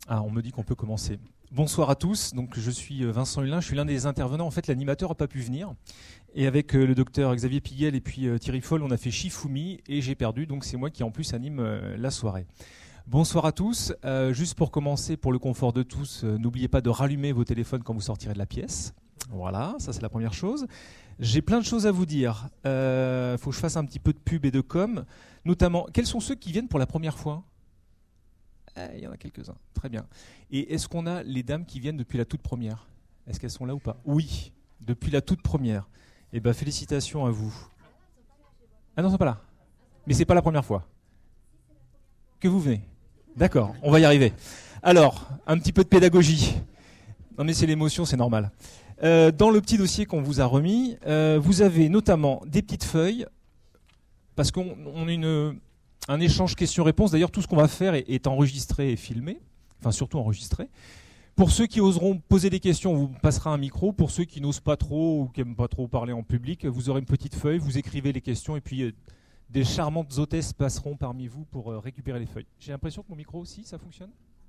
Ah, on me dit qu'on peut commencer. Bonsoir à tous, donc je suis Vincent Hulin, je suis l'un des intervenants. En fait, l'animateur n'a pas pu venir. Et avec le docteur Xavier Piguel et puis Thierry Foll, on a fait Shifumi et j'ai perdu, donc c'est moi qui en plus anime la soirée. Bonsoir à tous. Juste pour commencer, pour le confort de tous, n'oubliez pas de rallumer vos téléphones quand vous sortirez de la pièce. Voilà, ça c'est la première chose. J'ai plein de choses à vous dire. Faut que je fasse un petit peu de pub et de com. Notamment, quels sont ceux qui viennent pour la première fois ? Il y en a quelques-uns, très bien. Et est-ce qu'on a les dames qui viennent depuis la toute première ? Est-ce qu'elles sont là ou pas ? Oui, depuis la toute première. Eh bien, félicitations à vous. Ah non, elles ne sont pas là. Mais ce n'est pas la première fois que vous venez. D'accord, on va y arriver. Alors, un petit peu de pédagogie. Non mais c'est l'émotion, c'est normal. Dans le petit dossier qu'on vous a remis, vous avez notamment des petites feuilles, parce qu'on a un échange questions-réponses. D'ailleurs, tout ce qu'on va faire est enregistré et filmé, enfin surtout enregistré. Pour ceux qui oseront poser des questions, on vous passera un micro. Pour ceux qui n'osent pas trop ou qui n'aiment pas trop parler en public, vous aurez une petite feuille, vous écrivez les questions et puis des charmantes hôtesses passeront parmi vous pour récupérer les feuilles. J'ai l'impression que mon micro aussi, ça fonctionne ?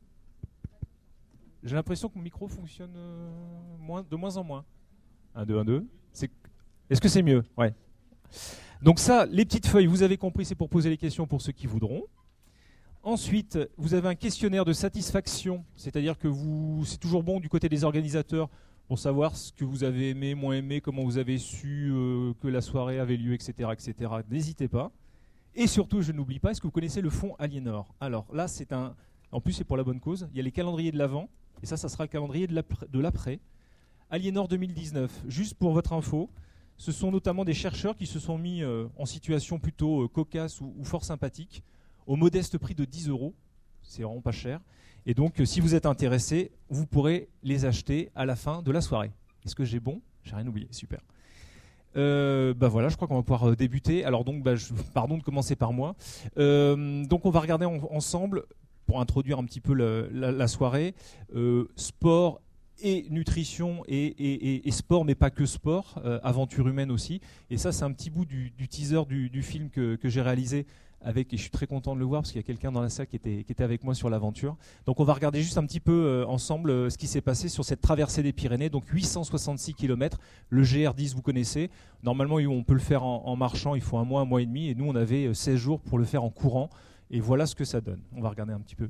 J'ai l'impression que mon micro fonctionne de moins en moins. 1, 2, 1, 2. Est-ce que c'est mieux ? Ouais. Donc ça, les petites feuilles, vous avez compris, c'est pour poser les questions pour ceux qui voudront. Ensuite, vous avez un questionnaire de satisfaction, c'est-à-dire que c'est toujours bon du côté des organisateurs pour savoir ce que vous avez aimé, moins aimé, comment vous avez su que la soirée avait lieu, etc., etc. N'hésitez pas. Et surtout, je n'oublie pas, est-ce que vous connaissez le fonds Aliénor ? Alors là, en plus c'est pour la bonne cause, il y a les calendriers de l'avant, et ça sera le calendrier de l'après. Aliénor 2019, juste pour votre info, ce sont notamment des chercheurs qui se sont mis en situation plutôt cocasse ou fort sympathique, au modeste prix de 10 €. C'est vraiment pas cher. Et donc, si vous êtes intéressé, vous pourrez les acheter à la fin de la soirée. Est-ce que j'ai bon ? J'ai rien oublié, super. Voilà, je crois qu'on va pouvoir débuter. Alors donc, pardon de commencer par moi. Donc on va regarder ensemble, pour introduire un petit peu la soirée, sport et nutrition et sport, mais pas que sport, aventure humaine aussi. Et ça, c'est un petit bout du teaser du film que j'ai réalisé et je suis très content de le voir parce qu'il y a quelqu'un dans la salle qui était avec moi sur l'aventure. Donc on va regarder juste un petit peu ensemble ce qui s'est passé sur cette traversée des Pyrénées, donc 866 km. Le GR10, vous connaissez. Normalement, on peut le faire en marchant, il faut un mois et demi. Et nous, on avait 16 jours pour le faire en courant. Et voilà ce que ça donne. On va regarder un petit peu.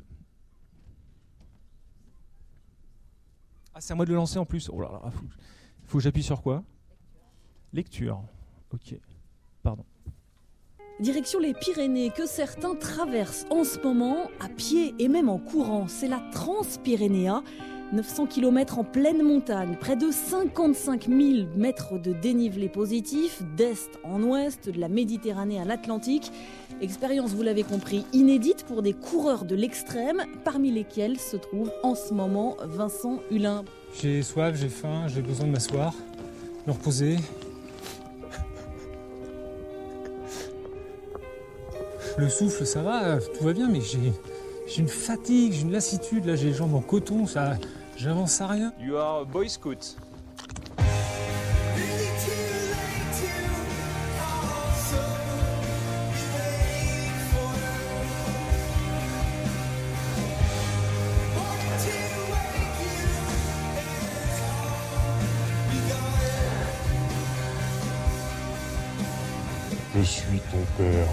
Ah, c'est à moi de le lancer en plus. Oh là là, faut que j'appuie sur quoi ? Lecture. Ok. Pardon. Direction les Pyrénées que certains traversent en ce moment à pied et même en courant. C'est la Transpyrénéa, 900 km en pleine montagne, près de 55 000 mètres de dénivelé positif, d'est en ouest, de la Méditerranée à l'Atlantique. Expérience, vous l'avez compris, inédite pour des coureurs de l'extrême, parmi lesquels se trouve en ce moment Vincent Hulin. J'ai soif, j'ai faim, j'ai besoin de m'asseoir, me reposer. Le souffle, ça va, tout va bien, mais j'ai une fatigue, j'ai une lassitude, là j'ai les jambes en coton, ça, j'avance à rien. You are a Boy Scout. Je suis ton père.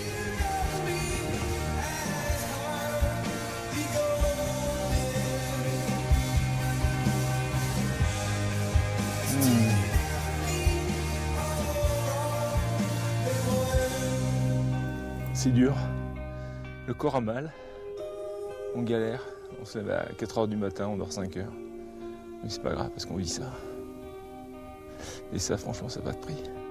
C'est dur, le corps a mal, on galère, on se lève à 4h du matin, on dort 5 heures. Mais c'est pas grave parce qu'on vit ça. Et ça, franchement, ça n'a pas de prix.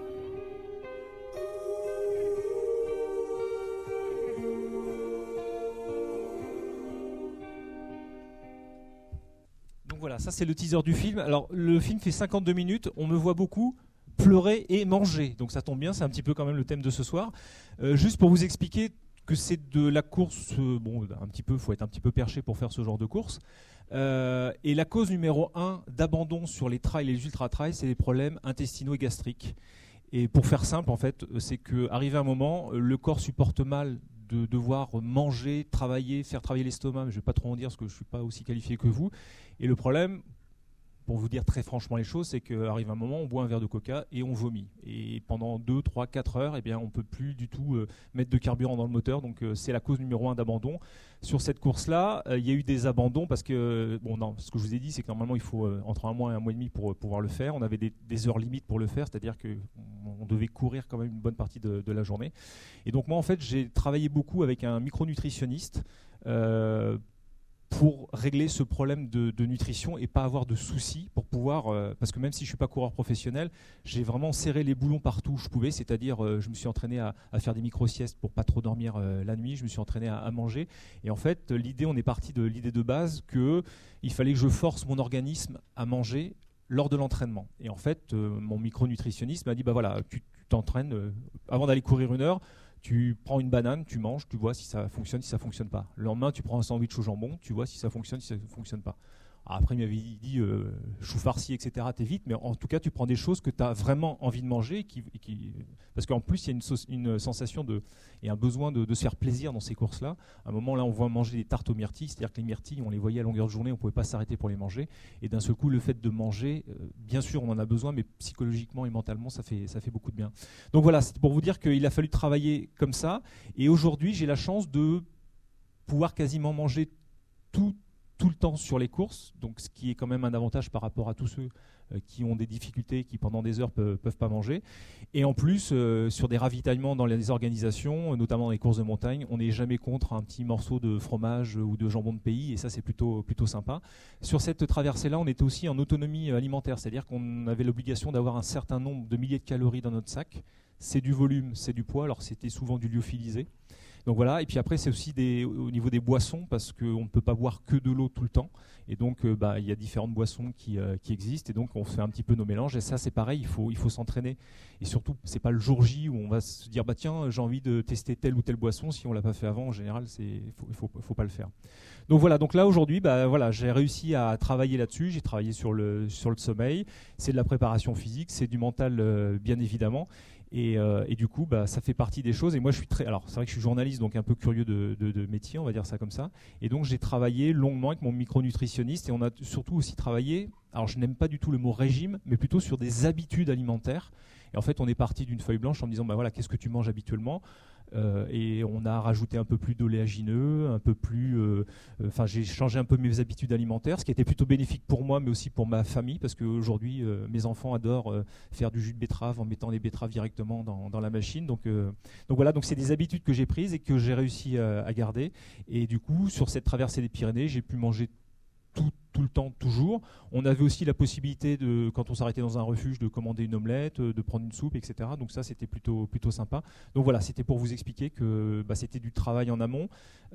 Donc voilà, ça c'est le teaser du film. Alors le film fait 52 minutes, on me voit beaucoup pleurer et manger. Donc ça tombe bien, c'est un petit peu quand même le thème de ce soir. Juste pour vous expliquer que c'est de la course, faut être un petit peu perché pour faire ce genre de course. Et la cause numéro 1 d'abandon sur les trails et les ultra-trails, c'est les problèmes intestinaux et gastriques. Et pour faire simple, en fait, c'est qu'arrivé un moment, le corps supporte mal de devoir manger, travailler, faire travailler l'estomac, mais je ne vais pas trop en dire parce que je ne suis pas aussi qualifié que vous. Et le problème, pour vous dire très franchement les choses, c'est qu'arrive un moment, on boit un verre de coca et on vomit. Et pendant 2, 3, 4 heures, eh bien, on ne peut plus du tout mettre de carburant dans le moteur. Donc c'est la cause numéro 1 d'abandon. Sur cette course-là, il y a eu des abandons parce que, ce que je vous ai dit, c'est que normalement, il faut entre 1 mois et 1 mois et demi pour pouvoir le faire. On avait des heures limites pour le faire, c'est-à-dire qu'on devait courir quand même une bonne partie de la journée. Et donc moi, en fait, j'ai travaillé beaucoup avec un micronutritionniste pour régler ce problème de nutrition et pas avoir de soucis pour pouvoir, parce que même si je ne suis pas coureur professionnel, j'ai vraiment serré les boulons partout où je pouvais, c'est-à-dire je me suis entraîné à faire des micro-siestes pour pas trop dormir la nuit, je me suis entraîné à manger, et en fait on est parti de l'idée de base qu'il fallait que je force mon organisme à manger lors de l'entraînement. Et en fait, mon micronutritionniste m'a dit, tu t'entraînes, avant d'aller courir 1 heure, tu prends une banane, tu manges, tu vois si ça fonctionne, si ça ne fonctionne pas. Le lendemain, tu prends un sandwich au jambon, tu vois si ça fonctionne, si ça ne fonctionne pas. Après, il m'avait dit chou farci, etc. T'évites, mais en tout cas, tu prends des choses que tu as vraiment envie de manger. Parce qu'en plus, il y a une sensation et un besoin de se faire plaisir dans ces courses-là. À un moment, là, on voit manger des tartes aux myrtilles, c'est-à-dire que les myrtilles, on les voyait à longueur de journée, on ne pouvait pas s'arrêter pour les manger. Et d'un seul coup, le fait de manger, bien sûr, on en a besoin, mais psychologiquement et mentalement, ça fait beaucoup de bien. Donc voilà, c'est pour vous dire qu'il a fallu travailler comme ça. Et aujourd'hui, j'ai la chance de pouvoir quasiment manger tout le temps sur les courses, donc ce qui est quand même un avantage par rapport à tous ceux qui ont des difficultés, qui pendant des heures peuvent pas manger. Et en plus, sur des ravitaillements dans les organisations, notamment dans les courses de montagne, on n'est jamais contre un petit morceau de fromage ou de jambon de pays, et ça c'est plutôt sympa. Sur cette traversée-là, on était aussi en autonomie alimentaire, c'est-à-dire qu'on avait l'obligation d'avoir un certain nombre de milliers de calories dans notre sac. C'est du volume, c'est du poids, alors c'était souvent du lyophilisé. Donc voilà, et puis après c'est aussi au niveau des boissons, parce qu'on ne peut pas boire que de l'eau tout le temps, et donc il y a différentes boissons qui existent, et donc on fait un petit peu nos mélanges, et ça c'est pareil, il faut s'entraîner, et surtout c'est pas le jour J où on va se dire tiens j'ai envie de tester telle ou telle boisson, si on l'a pas fait avant en général il faut pas le faire. Donc voilà, donc là aujourd'hui j'ai réussi à travailler là-dessus, j'ai travaillé sur le sommeil, c'est de la préparation physique, c'est du mental bien évidemment. Et du coup, ça fait partie des choses. Et moi, alors c'est vrai que je suis journaliste, donc un peu curieux de métier, on va dire ça comme ça. Et donc, j'ai travaillé longuement avec mon micronutritionniste, et on a surtout aussi travaillé. Alors, je n'aime pas du tout le mot régime, mais plutôt sur des habitudes alimentaires. Et en fait, on est parti d'une feuille blanche en me disant, qu'est-ce que tu manges habituellement ? Et on a rajouté un peu plus d'oléagineux, un peu plus. J'ai changé un peu mes habitudes alimentaires, ce qui était plutôt bénéfique pour moi, mais aussi pour ma famille, parce qu'aujourd'hui, mes enfants adorent faire du jus de betterave en mettant les betteraves directement dans la machine. Donc voilà, donc c'est des habitudes que j'ai prises et que j'ai réussi à garder. Et du coup, sur cette traversée des Pyrénées, j'ai pu manger tout le temps, toujours. On avait aussi la possibilité, quand on s'arrêtait dans un refuge, de commander une omelette, de prendre une soupe, etc. Donc ça, c'était plutôt sympa. Donc voilà, c'était pour vous expliquer que c'était du travail en amont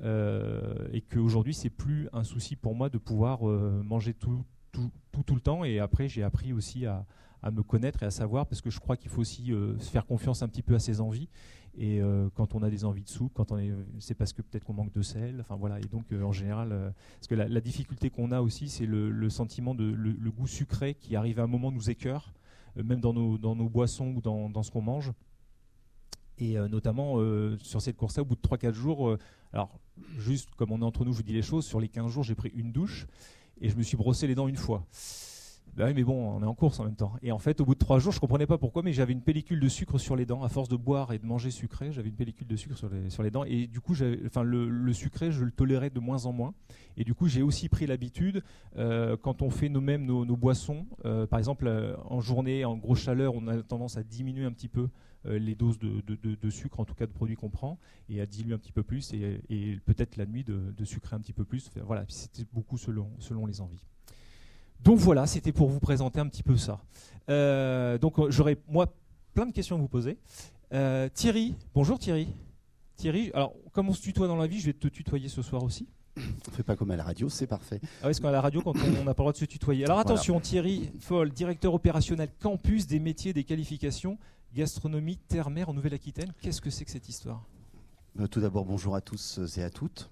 et qu'aujourd'hui, c'est plus un souci pour moi de pouvoir manger tout le temps. Et après, j'ai appris aussi à me connaître et à savoir, parce que je crois qu'il faut aussi se faire confiance un petit peu à ses envies. Et quand on a des envies de soupe, c'est parce que peut-être qu'on manque de sel. Enfin voilà. Et donc en général, parce que la difficulté qu'on a aussi, c'est le sentiment le goût sucré qui arrive à un moment nous écœure, même dans nos boissons ou dans ce qu'on mange. Et notamment sur cette course-là, au bout de 3-4 jours, alors juste comme on est entre nous, je vous dis les choses. Sur les 15 jours, j'ai pris une douche et je me suis brossé les dents une fois. Oui, mais bon, on est en course en même temps. Et en fait, au bout de 3 jours, je ne comprenais pas pourquoi, mais j'avais une pellicule de sucre sur les dents. À force de boire et de manger sucré, j'avais une pellicule de sucre sur les dents. Et du coup, le sucré, je le tolérais de moins en moins. Et du coup, j'ai aussi pris l'habitude, quand on fait nous-mêmes nos boissons, par exemple, en journée, en grosse chaleur, on a tendance à diminuer un petit peu les doses de sucre, en tout cas de produits qu'on prend, et à diluer un petit peu plus, et peut-être la nuit de sucrer un petit peu plus. Enfin, voilà, c'était beaucoup selon les envies. Donc voilà, c'était pour vous présenter un petit peu ça. Donc j'aurais, moi, plein de questions à vous poser. Thierry, bonjour Thierry. Thierry, alors comme on se tutoie dans la vie, je vais te tutoyer ce soir aussi. On ne fait pas comme à la radio, c'est parfait. Ah oui, parce qu'à la radio, quand on n'a pas le droit de se tutoyer. Alors attention, voilà. Thierry Foll, directeur opérationnel campus des métiers des qualifications, gastronomie, terre-mer en Nouvelle-Aquitaine. Qu'est-ce que c'est que cette histoire ? Tout d'abord, bonjour à tous et à toutes.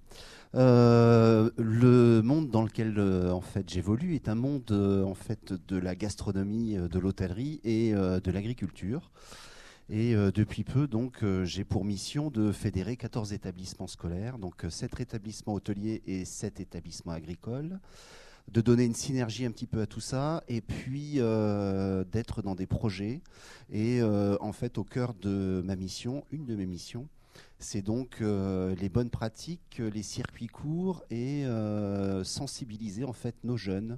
Le monde dans lequel en fait j'évolue est un monde en fait de la gastronomie, de l'hôtellerie et de l'agriculture. Et depuis peu, donc, j'ai pour mission de fédérer 14 établissements scolaires, donc 7 établissements hôteliers et 7 établissements agricoles, de donner une synergie un petit peu à tout ça, et puis d'être dans des projets. Et en fait, au cœur de ma mission, une de mes missions, c'est donc les bonnes pratiques, les circuits courts et sensibiliser en fait nos jeunes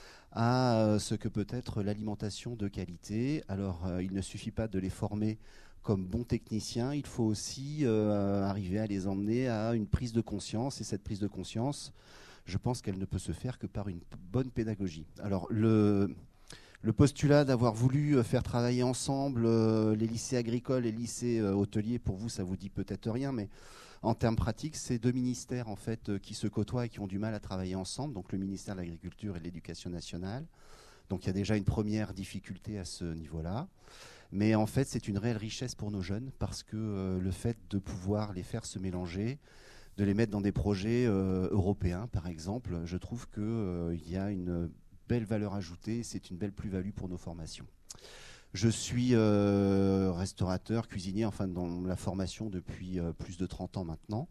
à ce que peut être l'alimentation de qualité. Alors, il ne suffit pas de les former comme bons techniciens, il faut aussi arriver à les emmener à une prise de conscience. Et cette prise de conscience, je pense qu'elle ne peut se faire que par une bonne pédagogie. Alors, le postulat d'avoir voulu faire travailler ensemble les lycées agricoles et les lycées hôteliers, pour vous, ça vous dit peut-être rien, mais en termes pratiques, c'est deux ministères en fait qui se côtoient et qui ont du mal à travailler ensemble, donc le ministère de l'Agriculture et de l'Éducation nationale. Donc il y a déjà une première difficulté à ce niveau-là. Mais en fait, c'est une réelle richesse pour nos jeunes parce que le fait de pouvoir les faire se mélanger, de les mettre dans des projets européens, par exemple, je trouve qu'il y a une belle valeur ajoutée, c'est une belle plus-value pour nos formations. Je suis restaurateur, cuisinier, enfin dans la formation depuis plus de 30 ans maintenant.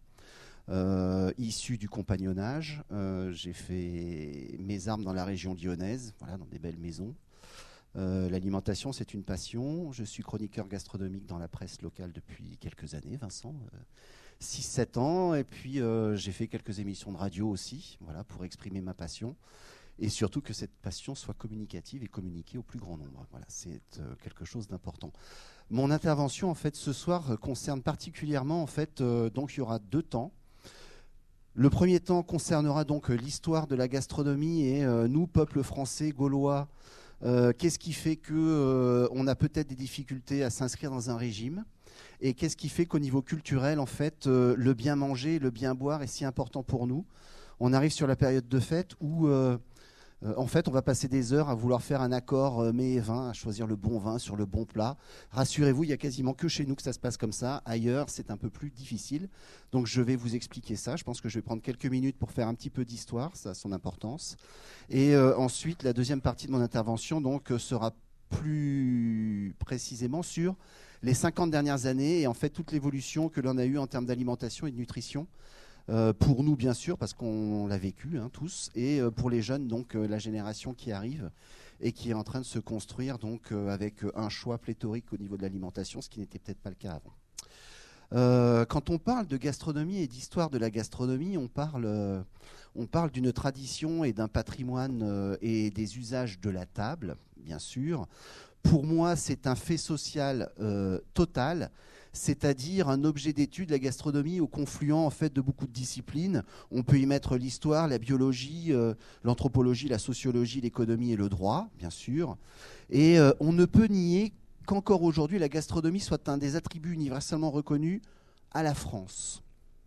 Issu du compagnonnage, j'ai fait mes armes dans la région lyonnaise, voilà, dans des belles maisons. L'alimentation, c'est une passion. Je suis chroniqueur gastronomique dans la presse locale depuis quelques années, Vincent, 6-7 ans. Et puis j'ai fait quelques émissions de radio aussi, voilà, pour exprimer ma passion. Et surtout que cette passion soit communicative et communiquée au plus grand nombre. Voilà, c'est quelque chose d'important. Mon intervention, en fait, ce soir concerne particulièrement, en fait, donc il y aura 2 temps. Le premier temps concernera donc l'histoire de la gastronomie et nous, peuple français, gaulois, qu'est-ce qui fait qu'on a peut-être des difficultés à s'inscrire dans un régime et qu'est-ce qui fait qu'au niveau culturel, en fait, le bien manger, le bien boire est si important pour nous. On arrive sur la période de fête où en fait, on va passer des heures à vouloir faire un accord mets et vin, à choisir le bon vin sur le bon plat. Rassurez-vous, il n'y a quasiment que chez nous que ça se passe comme ça. Ailleurs, c'est un peu plus difficile. Donc, je vais vous expliquer ça. Je pense que je vais prendre quelques minutes pour faire un petit peu d'histoire. Ça a son importance. Et ensuite, la deuxième partie de mon intervention donc, sera plus précisément sur les 50 dernières années et en fait toute l'évolution que l'on a eue en termes d'alimentation et de nutrition. Pour nous, bien sûr, parce qu'on l'a vécu tous, et pour les jeunes, donc la génération qui arrive et qui est en train de se construire donc, avec un choix pléthorique au niveau de l'alimentation, ce qui n'était peut-être pas le cas avant. Quand on parle de gastronomie et d'histoire de la gastronomie, on parle d'une tradition et d'un patrimoine et des usages de la table, bien sûr. Pour moi, c'est un fait social total, c'est-à-dire un objet d'étude, la gastronomie, au confluent en fait, de beaucoup de disciplines. On peut y mettre l'histoire, la biologie, l'anthropologie, la sociologie, l'économie et le droit, bien sûr. Et on ne peut nier qu'encore aujourd'hui, la gastronomie soit un des attributs universellement reconnus à la France.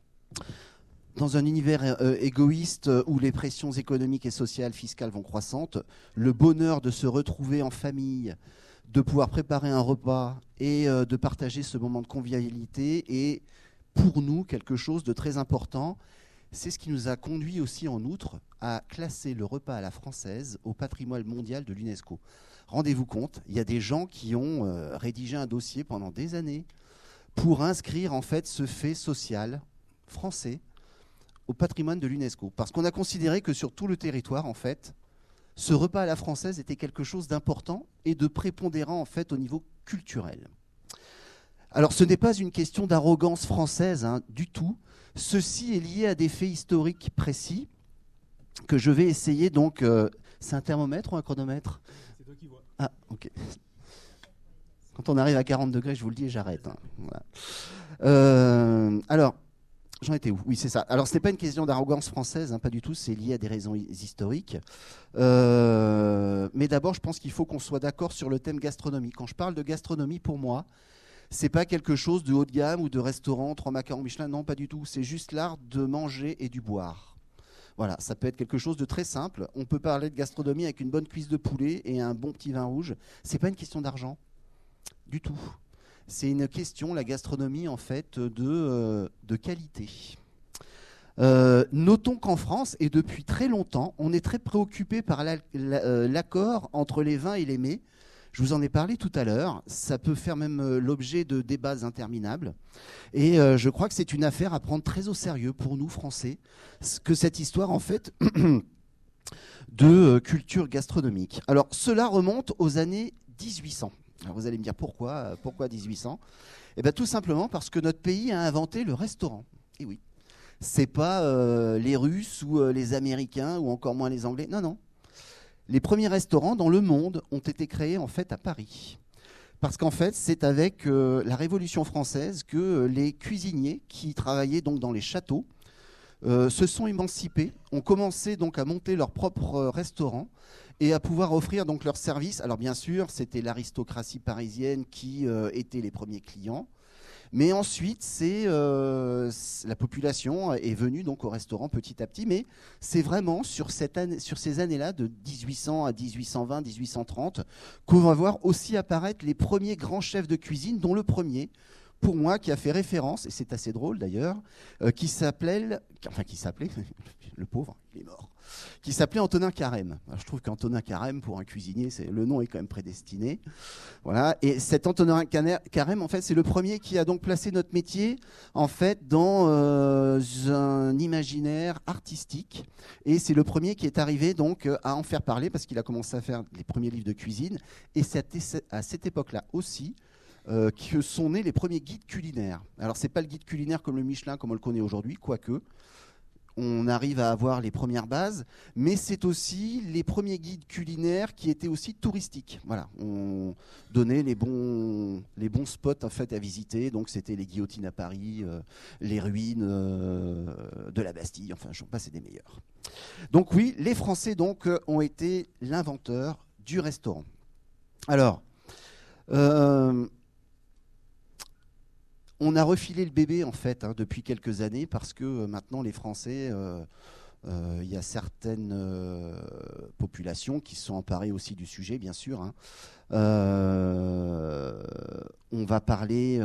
Dans un univers égoïste où les pressions économiques et sociales, fiscales vont croissantes, le bonheur de se retrouver en famille, de pouvoir préparer un repas et de partager ce moment de convivialité est pour nous quelque chose de très important. C'est ce qui nous a conduit aussi en outre à classer le repas à la française au patrimoine mondial de l'UNESCO. Rendez-vous compte, il y a des gens qui ont rédigé un dossier pendant des années pour inscrire en fait ce fait social français au patrimoine de l'UNESCO. Parce qu'on a considéré que sur tout le territoire, en fait, ce repas à la française était quelque chose d'important et de prépondérant en fait au niveau culturel. Alors ce n'est pas une question d'arrogance française du tout. Ceci est lié à des faits historiques précis que je vais essayer donc... c'est un thermomètre ou un chronomètre ? C'est toi qui vois. Ah, ok. Quand on arrive à 40 degrés, je vous le dis et j'arrête. Voilà. Alors... J'en étais où ? Oui, c'est ça. Alors, ce n'est pas une question d'arrogance française, pas du tout, c'est lié à des raisons historiques. Mais d'abord, je pense qu'il faut qu'on soit d'accord sur le thème gastronomie. Quand je parle de gastronomie, pour moi, ce n'est pas quelque chose de haut de gamme ou de restaurant, 3 macarons Michelin, non, pas du tout. C'est juste l'art de manger et du boire. Voilà, ça peut être quelque chose de très simple. On peut parler de gastronomie avec une bonne cuisse de poulet et un bon petit vin rouge. Ce n'est pas une question d'argent, du tout. C'est une question, la gastronomie, en fait, de qualité. Notons qu'en France, et depuis très longtemps, on est très préoccupé par l'accord entre les vins et les mets. Je vous en ai parlé tout à l'heure. Ça peut faire même l'objet de débats interminables. Et je crois que c'est une affaire à prendre très au sérieux pour nous, Français, que cette histoire, en fait, de culture gastronomique. Alors, cela remonte aux années 1800. Alors, vous allez me dire pourquoi 1800 ? Eh bien, tout simplement parce que notre pays a inventé le restaurant. Et oui. C'est pas les Russes ou les Américains ou encore moins les Anglais. Non, non. Les premiers restaurants dans le monde ont été créés en fait à Paris. Parce qu'en fait, c'est avec la Révolution française que les cuisiniers qui travaillaient donc dans les châteaux se sont émancipés, ont commencé donc à monter leur propre restaurant et à pouvoir offrir donc leurs services. Alors bien sûr, c'était l'aristocratie parisienne qui était les premiers clients. Mais ensuite, la population est venue donc au restaurant petit à petit. Mais c'est vraiment sur ces années-là, de 1800 à 1820, 1830, qu'on va voir aussi apparaître les premiers grands chefs de cuisine, dont le premier, pour moi, qui a fait référence, et c'est assez drôle d'ailleurs, qui s'appelait, le pauvre, il est mort, qui s'appelait Antonin Carême. Alors, je trouve qu'Antonin Carême, pour un cuisinier, le nom est quand même prédestiné. Voilà. Et cet Antonin Carême, en fait, c'est le premier qui a donc placé notre métier, en fait, dans un imaginaire artistique. Et c'est le premier qui est arrivé donc à en faire parler, parce qu'il a commencé à faire les premiers livres de cuisine. Et c'est à cette époque-là aussi que sont nés les premiers guides culinaires. Alors, c'est pas le guide culinaire comme le Michelin, comme on le connaît aujourd'hui, quoique. On arrive à avoir les premières bases, mais c'est aussi les premiers guides culinaires qui étaient aussi touristiques. Voilà, on donnait les bons spots en fait à visiter. Donc c'était les guillotines à Paris, les ruines de la Bastille. Enfin, j'en passe, c'est des meilleurs. Donc oui, les Français donc ont été l'inventeur du restaurant. Alors. On a refilé le bébé en fait depuis quelques années parce que maintenant les Français, il y a certaines populations qui se sont emparées aussi du sujet, bien sûr. On va parler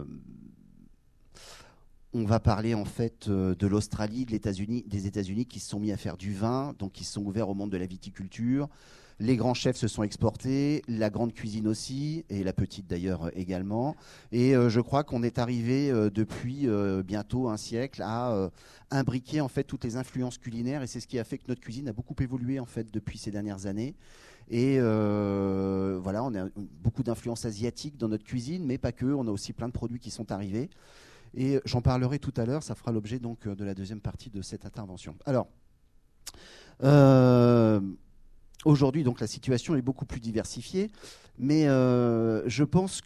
en fait de l'Australie, des États-Unis qui se sont mis à faire du vin, donc qui se sont ouverts au monde de la viticulture. Les grands chefs se sont exportés, la grande cuisine aussi, et la petite d'ailleurs également. Et je crois qu'on est arrivé depuis bientôt un siècle à imbriquer en fait toutes les influences culinaires, et c'est ce qui a fait que notre cuisine a beaucoup évolué en fait depuis ces dernières années. Et voilà, on a beaucoup d'influences asiatiques dans notre cuisine, mais pas que. On a aussi plein de produits qui sont arrivés. Et j'en parlerai tout à l'heure. Ça fera l'objet donc de la deuxième partie de cette intervention. Alors. Aujourd'hui, donc, la situation est beaucoup plus diversifiée, mais je pense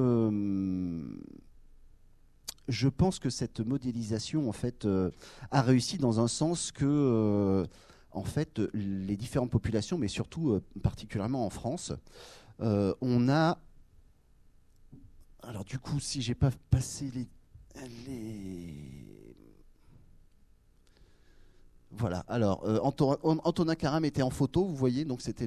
que cette modélisation, en fait, a réussi dans un sens que, en fait, les différentes populations, mais surtout particulièrement en France, on a. Alors, du coup, si j'ai pas passé les. Voilà, alors Antonin Carême était en photo, vous voyez, donc c'était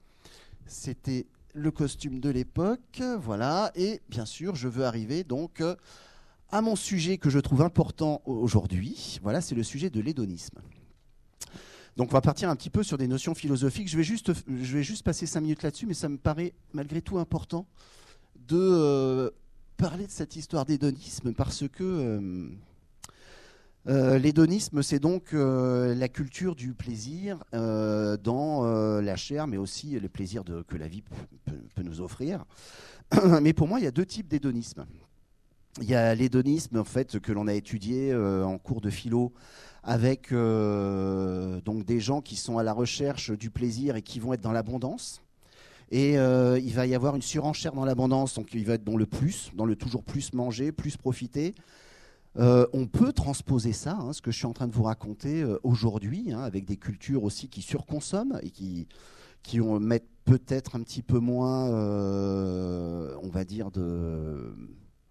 le costume de l'époque, voilà, et bien sûr je veux arriver donc à mon sujet que je trouve important aujourd'hui, voilà, c'est le sujet de l'hédonisme. Donc on va partir un petit peu sur des notions philosophiques, je vais juste passer 5 minutes là-dessus, mais ça me paraît malgré tout important de parler de cette histoire d'hédonisme parce que... l'hédonisme, c'est donc la culture du plaisir dans la chair, mais aussi les plaisirs que la vie peut nous offrir. Mais pour moi, il y a 2 types d'hédonisme. Il y a l'hédonisme en fait, que l'on a étudié en cours de philo avec donc des gens qui sont à la recherche du plaisir et qui vont être dans l'abondance. Et il va y avoir une surenchère dans l'abondance, donc il va être dans le plus, dans le toujours plus manger, plus profiter. On peut transposer ça, ce que je suis en train de vous raconter aujourd'hui, avec des cultures aussi qui surconsomment et qui mettent peut-être un petit peu moins, on va dire, de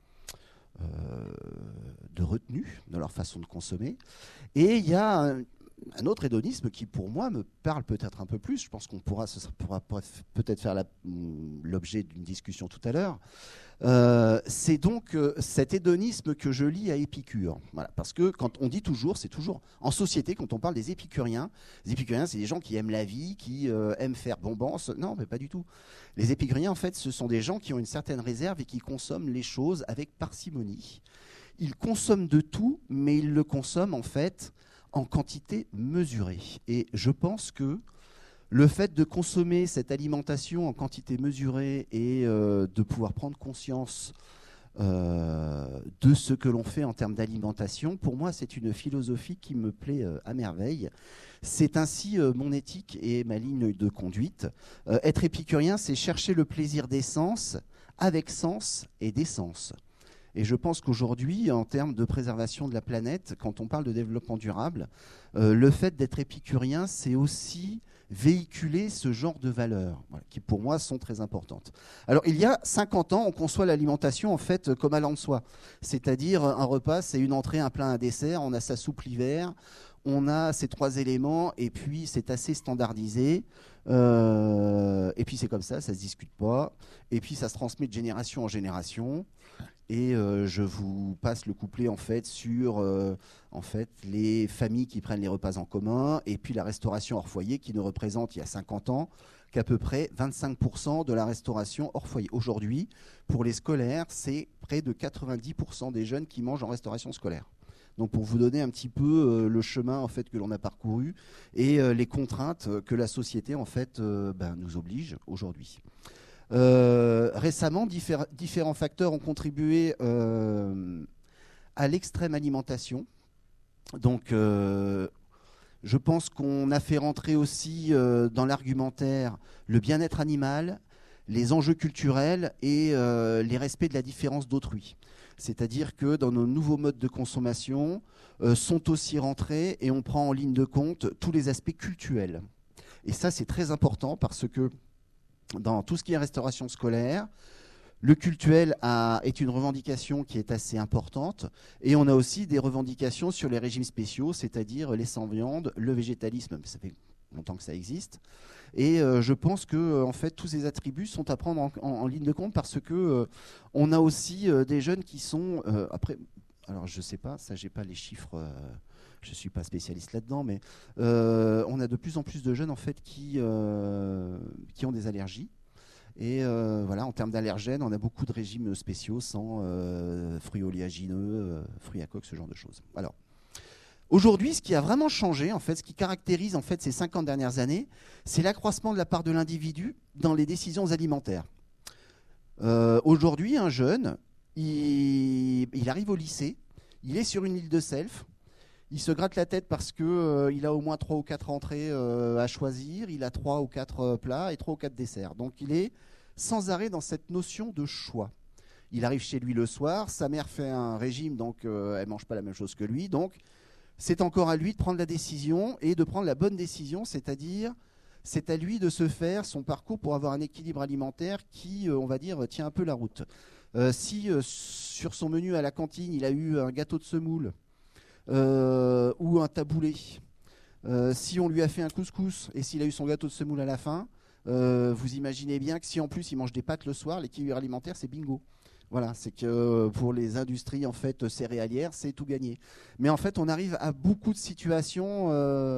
retenue dans leur façon de consommer. Et il y a un autre hédonisme qui, pour moi, me parle peut-être un peu plus. Je pense qu'on pourra peut-être faire l'objet d'une discussion tout à l'heure. C'est donc cet hédonisme que je lis à Épicure. Voilà, parce que quand on dit toujours, c'est toujours en société, quand on parle des épicuriens, c'est des gens qui aiment la vie, qui aiment faire bombance. Non, mais pas du tout. Les épicuriens, en fait, ce sont des gens qui ont une certaine réserve et qui consomment les choses avec parcimonie. Ils consomment de tout, mais ils le consomment, en fait, en quantité mesurée. Et je pense que le fait de consommer cette alimentation en quantité mesurée et de pouvoir prendre conscience de ce que l'on fait en termes d'alimentation, pour moi, c'est une philosophie qui me plaît à merveille. C'est ainsi mon éthique et ma ligne de conduite. Être épicurien, c'est chercher le plaisir des sens avec sens et d'essence. Et je pense qu'aujourd'hui, en termes de préservation de la planète, quand on parle de développement durable, le fait d'être épicurien, c'est aussi véhiculer ce genre de valeurs, voilà, qui pour moi sont très importantes. Alors il y a 50 ans, on conçoit l'alimentation en fait comme allant de soi. C'est-à-dire un repas, c'est une entrée, un plat, un dessert, on a sa soupe l'hiver, on a ces 3 éléments et puis c'est assez standardisé. Et puis c'est comme ça se discute pas. Et puis ça se transmet de génération en génération. Et je vous passe le couplet en fait sur en fait, les familles qui prennent les repas en commun et puis la restauration hors foyer qui ne représente il y a 50 ans qu'à peu près 25% de la restauration hors foyer. Aujourd'hui, pour les scolaires, c'est près de 90% des jeunes qui mangent en restauration scolaire. Donc pour vous donner un petit peu le chemin en fait que l'on a parcouru et les contraintes que la société en fait nous oblige aujourd'hui. Récemment, différents facteurs ont contribué à l'extrême alimentation. Donc, je pense qu'on a fait rentrer aussi dans l'argumentaire le bien-être animal, les enjeux culturels et les respects de la différence d'autrui. C'est-à-dire que dans nos nouveaux modes de consommation sont aussi rentrés et on prend en ligne de compte tous les aspects cultuels. Et ça, c'est très important parce que dans tout ce qui est restauration scolaire, le cultuel est une revendication qui est assez importante et on a aussi des revendications sur les régimes spéciaux, c'est-à-dire les sans viande, le végétalisme, ça fait longtemps que ça existe. Et je pense que en fait, tous ces attributs sont à prendre en ligne de compte parce que on a aussi des jeunes qui sont... après, alors je ne sais pas, ça j'ai pas les chiffres... je ne suis pas spécialiste là-dedans, mais on a de plus en plus de jeunes en fait, qui ont des allergies. Et voilà, en termes d'allergènes, on a beaucoup de régimes spéciaux sans fruits oléagineux, fruits à coque, ce genre de choses. Alors, aujourd'hui, ce qui a vraiment changé, en fait, ce qui caractérise en fait, ces 50 dernières années, c'est l'accroissement de la part de l'individu dans les décisions alimentaires. Aujourd'hui, un jeune, il arrive au lycée, il est sur une île de self. Il se gratte la tête parce qu'il a au moins 3 ou 4 entrées à choisir, il a 3 ou 4 plats et 3 ou 4 desserts. Donc il est sans arrêt dans cette notion de choix. Il arrive chez lui le soir, sa mère fait un régime, donc elle ne mange pas la même chose que lui. Donc c'est encore à lui de prendre la décision et de prendre la bonne décision, c'est-à-dire c'est à lui de se faire son parcours pour avoir un équilibre alimentaire qui, on va dire, tient un peu la route. Si sur son menu à la cantine, il a eu un gâteau de semoule, ou un taboulé. Si on lui a fait un couscous et s'il a eu son gâteau de semoule à la fin, vous imaginez bien que si en plus il mange des pâtes le soir, l'équilibre alimentaire c'est bingo. Voilà, c'est que pour les industries en fait céréalières, c'est tout gagné. Mais en fait, on arrive à beaucoup de situations,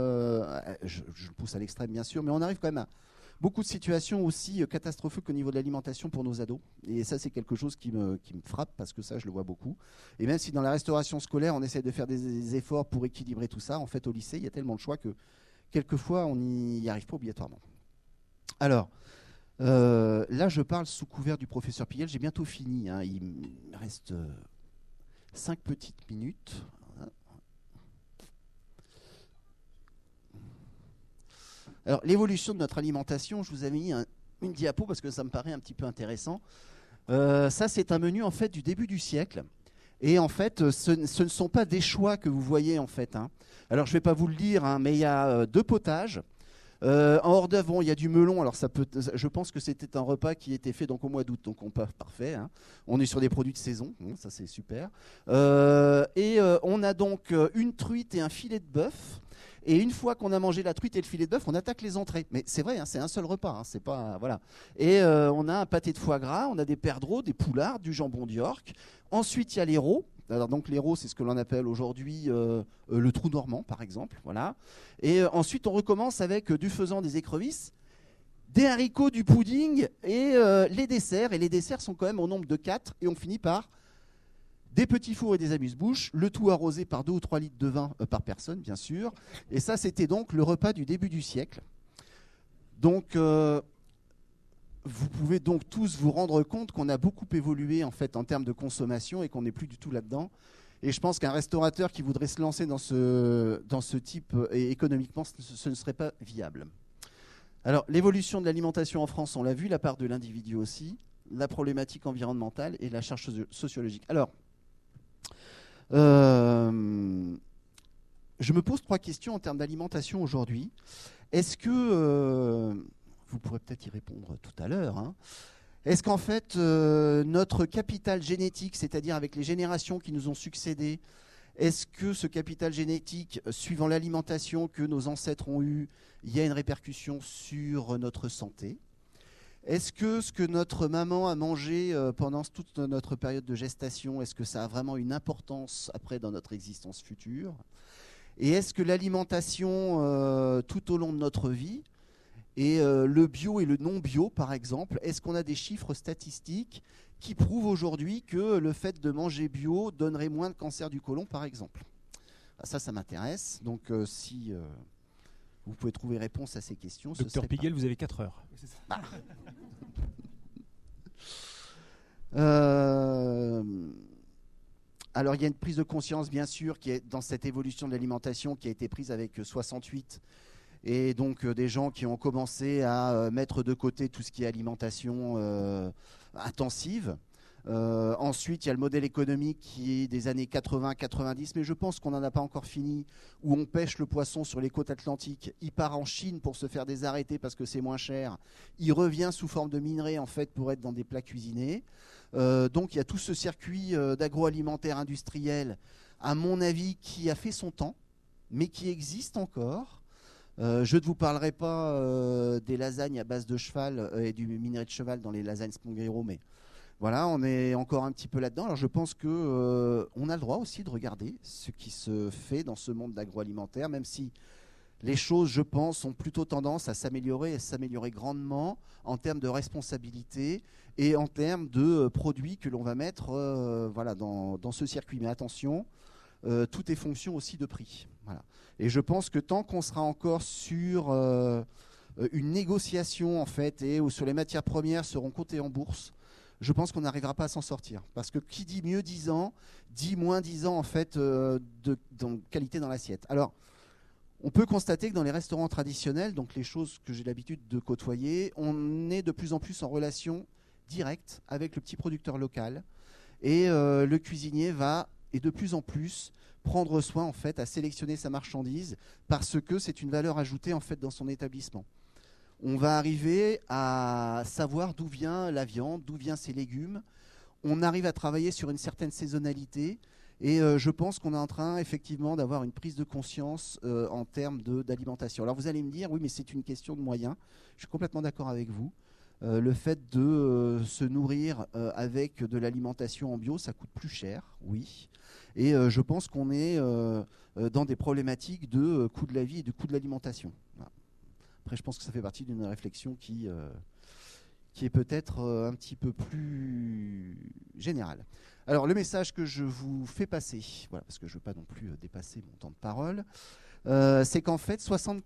je le pousse à l'extrême bien sûr, mais on arrive quand même à beaucoup de situations aussi catastrophiques au niveau de l'alimentation pour nos ados. Et ça, c'est quelque chose qui me frappe parce que ça, je le vois beaucoup. Et même si dans la restauration scolaire, on essaie de faire des efforts pour équilibrer tout ça, en fait, au lycée, il y a tellement de choix que quelquefois, on n'y arrive pas obligatoirement. Alors, là, je parle sous couvert du professeur Piguel. J'ai bientôt fini. Hein. Il me reste 5 petites minutes. Alors, l'évolution de notre alimentation, je vous avais mis une diapo parce que ça me paraît un petit peu intéressant. Ça, c'est un menu en fait du début du siècle. Et en fait, ce ne sont pas des choix que vous voyez en fait. Hein. Alors, je ne vais pas vous le dire, hein, mais il y a 2 potages. En hors d'œuvre, bon, il y a du melon. Alors, je pense que c'était un repas qui était fait donc au mois d'août, donc parfait. Hein. On est sur des produits de saison, ça c'est super. Et on a donc une truite et un filet de bœuf. Et une fois qu'on a mangé la truite et le filet de bœuf, on attaque les entrées. Mais c'est vrai, hein, c'est un seul repas. Hein, c'est pas, voilà. Et on a un pâté de foie gras, on a des perdreaux, des poulards, du jambon d'York. Ensuite, il y a l'héros. Alors, donc l'héros, c'est ce que l'on appelle aujourd'hui le trou normand, par exemple. Voilà. Et ensuite, on recommence avec du faisan, des écrevisses, des haricots, du pudding et les desserts. Et les desserts sont quand même au nombre de 4. Et on finit par des petits fours et des amuse-bouches, le tout arrosé par 2 ou 3 litres de vin par personne, bien sûr. Et ça, c'était donc le repas du début du siècle. Donc, vous pouvez donc tous vous rendre compte qu'on a beaucoup évolué en fait en termes de consommation et qu'on n'est plus du tout là-dedans. Et je pense qu'un restaurateur qui voudrait se lancer dans ce type, et économiquement, ce ne serait pas viable. Alors, l'évolution de l'alimentation en France, on l'a vu, la part de l'individu aussi, la problématique environnementale et la charge sociologique. Alors, je me pose 3 questions en termes d'alimentation aujourd'hui. Est-ce que, vous pourrez peut-être y répondre tout à l'heure, hein, est-ce qu'en fait notre capital génétique, c'est-à-dire avec les générations qui nous ont succédé, est-ce que ce capital génétique, suivant l'alimentation que nos ancêtres ont eue, il y a une répercussion sur notre santé ? Est-ce que ce que notre maman a mangé pendant toute notre période de gestation, est-ce que ça a vraiment une importance après dans notre existence future ? Et est-ce que l'alimentation tout au long de notre vie, et le bio et le non-bio par exemple, est-ce qu'on a des chiffres statistiques qui prouvent aujourd'hui que le fait de manger bio donnerait moins de cancer du côlon par exemple ? Ça m'intéresse. Donc si vous pouvez trouver réponse à ces questions. Docteur Piguel, vous avez 4 heures. Ah. Alors il y a une prise de conscience bien sûr qui est dans cette évolution de l'alimentation qui a été prise avec 68 et donc des gens qui ont commencé à mettre de côté tout ce qui est alimentation intensive. Ensuite, il y a le modèle économique qui est des années 80-90, mais je pense qu'on n'en a pas encore fini, où on pêche le poisson sur les côtes atlantiques, il part en Chine pour se faire des arrêtés parce que c'est moins cher, il revient sous forme de minerai en fait pour être dans des plats cuisinés. Donc il y a tout ce circuit d'agroalimentaire industriel, à mon avis, qui a fait son temps, mais qui existe encore. Je ne vous parlerai pas des lasagnes à base de cheval et du minerai de cheval dans les lasagnes Sponghero, mais voilà, on est encore un petit peu là-dedans. Alors je pense qu'on a le droit aussi de regarder ce qui se fait dans ce monde d'agroalimentaire, même si les choses, je pense, ont plutôt tendance à s'améliorer et s'améliorer grandement en termes de responsabilité et en termes de produits que l'on va mettre voilà, dans ce circuit. Mais attention, tout est fonction aussi de prix. Voilà. Et je pense que tant qu'on sera encore sur une négociation en fait, et où sur les matières premières seront cotées en bourse, je pense qu'on n'arrivera pas à s'en sortir. Parce que qui dit mieux 10 ans, dit moins 10 ans en fait, de qualité dans l'assiette. Alors, on peut constater que dans les restaurants traditionnels, donc les choses que j'ai l'habitude de côtoyer, on est de plus en plus en relation directe avec le petit producteur local. Et le cuisinier va, et de plus en plus, prendre soin en fait, à sélectionner sa marchandise parce que c'est une valeur ajoutée en fait, dans son établissement. On va arriver à savoir d'où vient la viande, d'où viennent ses légumes. On arrive à travailler sur une certaine saisonnalité. Et je pense qu'on est en train, effectivement, d'avoir une prise de conscience en termes d'alimentation. Alors vous allez me dire, oui, mais c'est une question de moyens. Je suis complètement d'accord avec vous. Le fait de se nourrir avec de l'alimentation en bio, ça coûte plus cher, oui. Et je pense qu'on est dans des problématiques de coût de la vie et de coût de l'alimentation. Voilà. Après, je pense que ça fait partie d'une réflexion qui est peut-être un petit peu plus générale. Alors, le message que je vous fais passer, voilà, parce que je ne veux pas non plus dépasser mon temps de parole, c'est qu'en fait,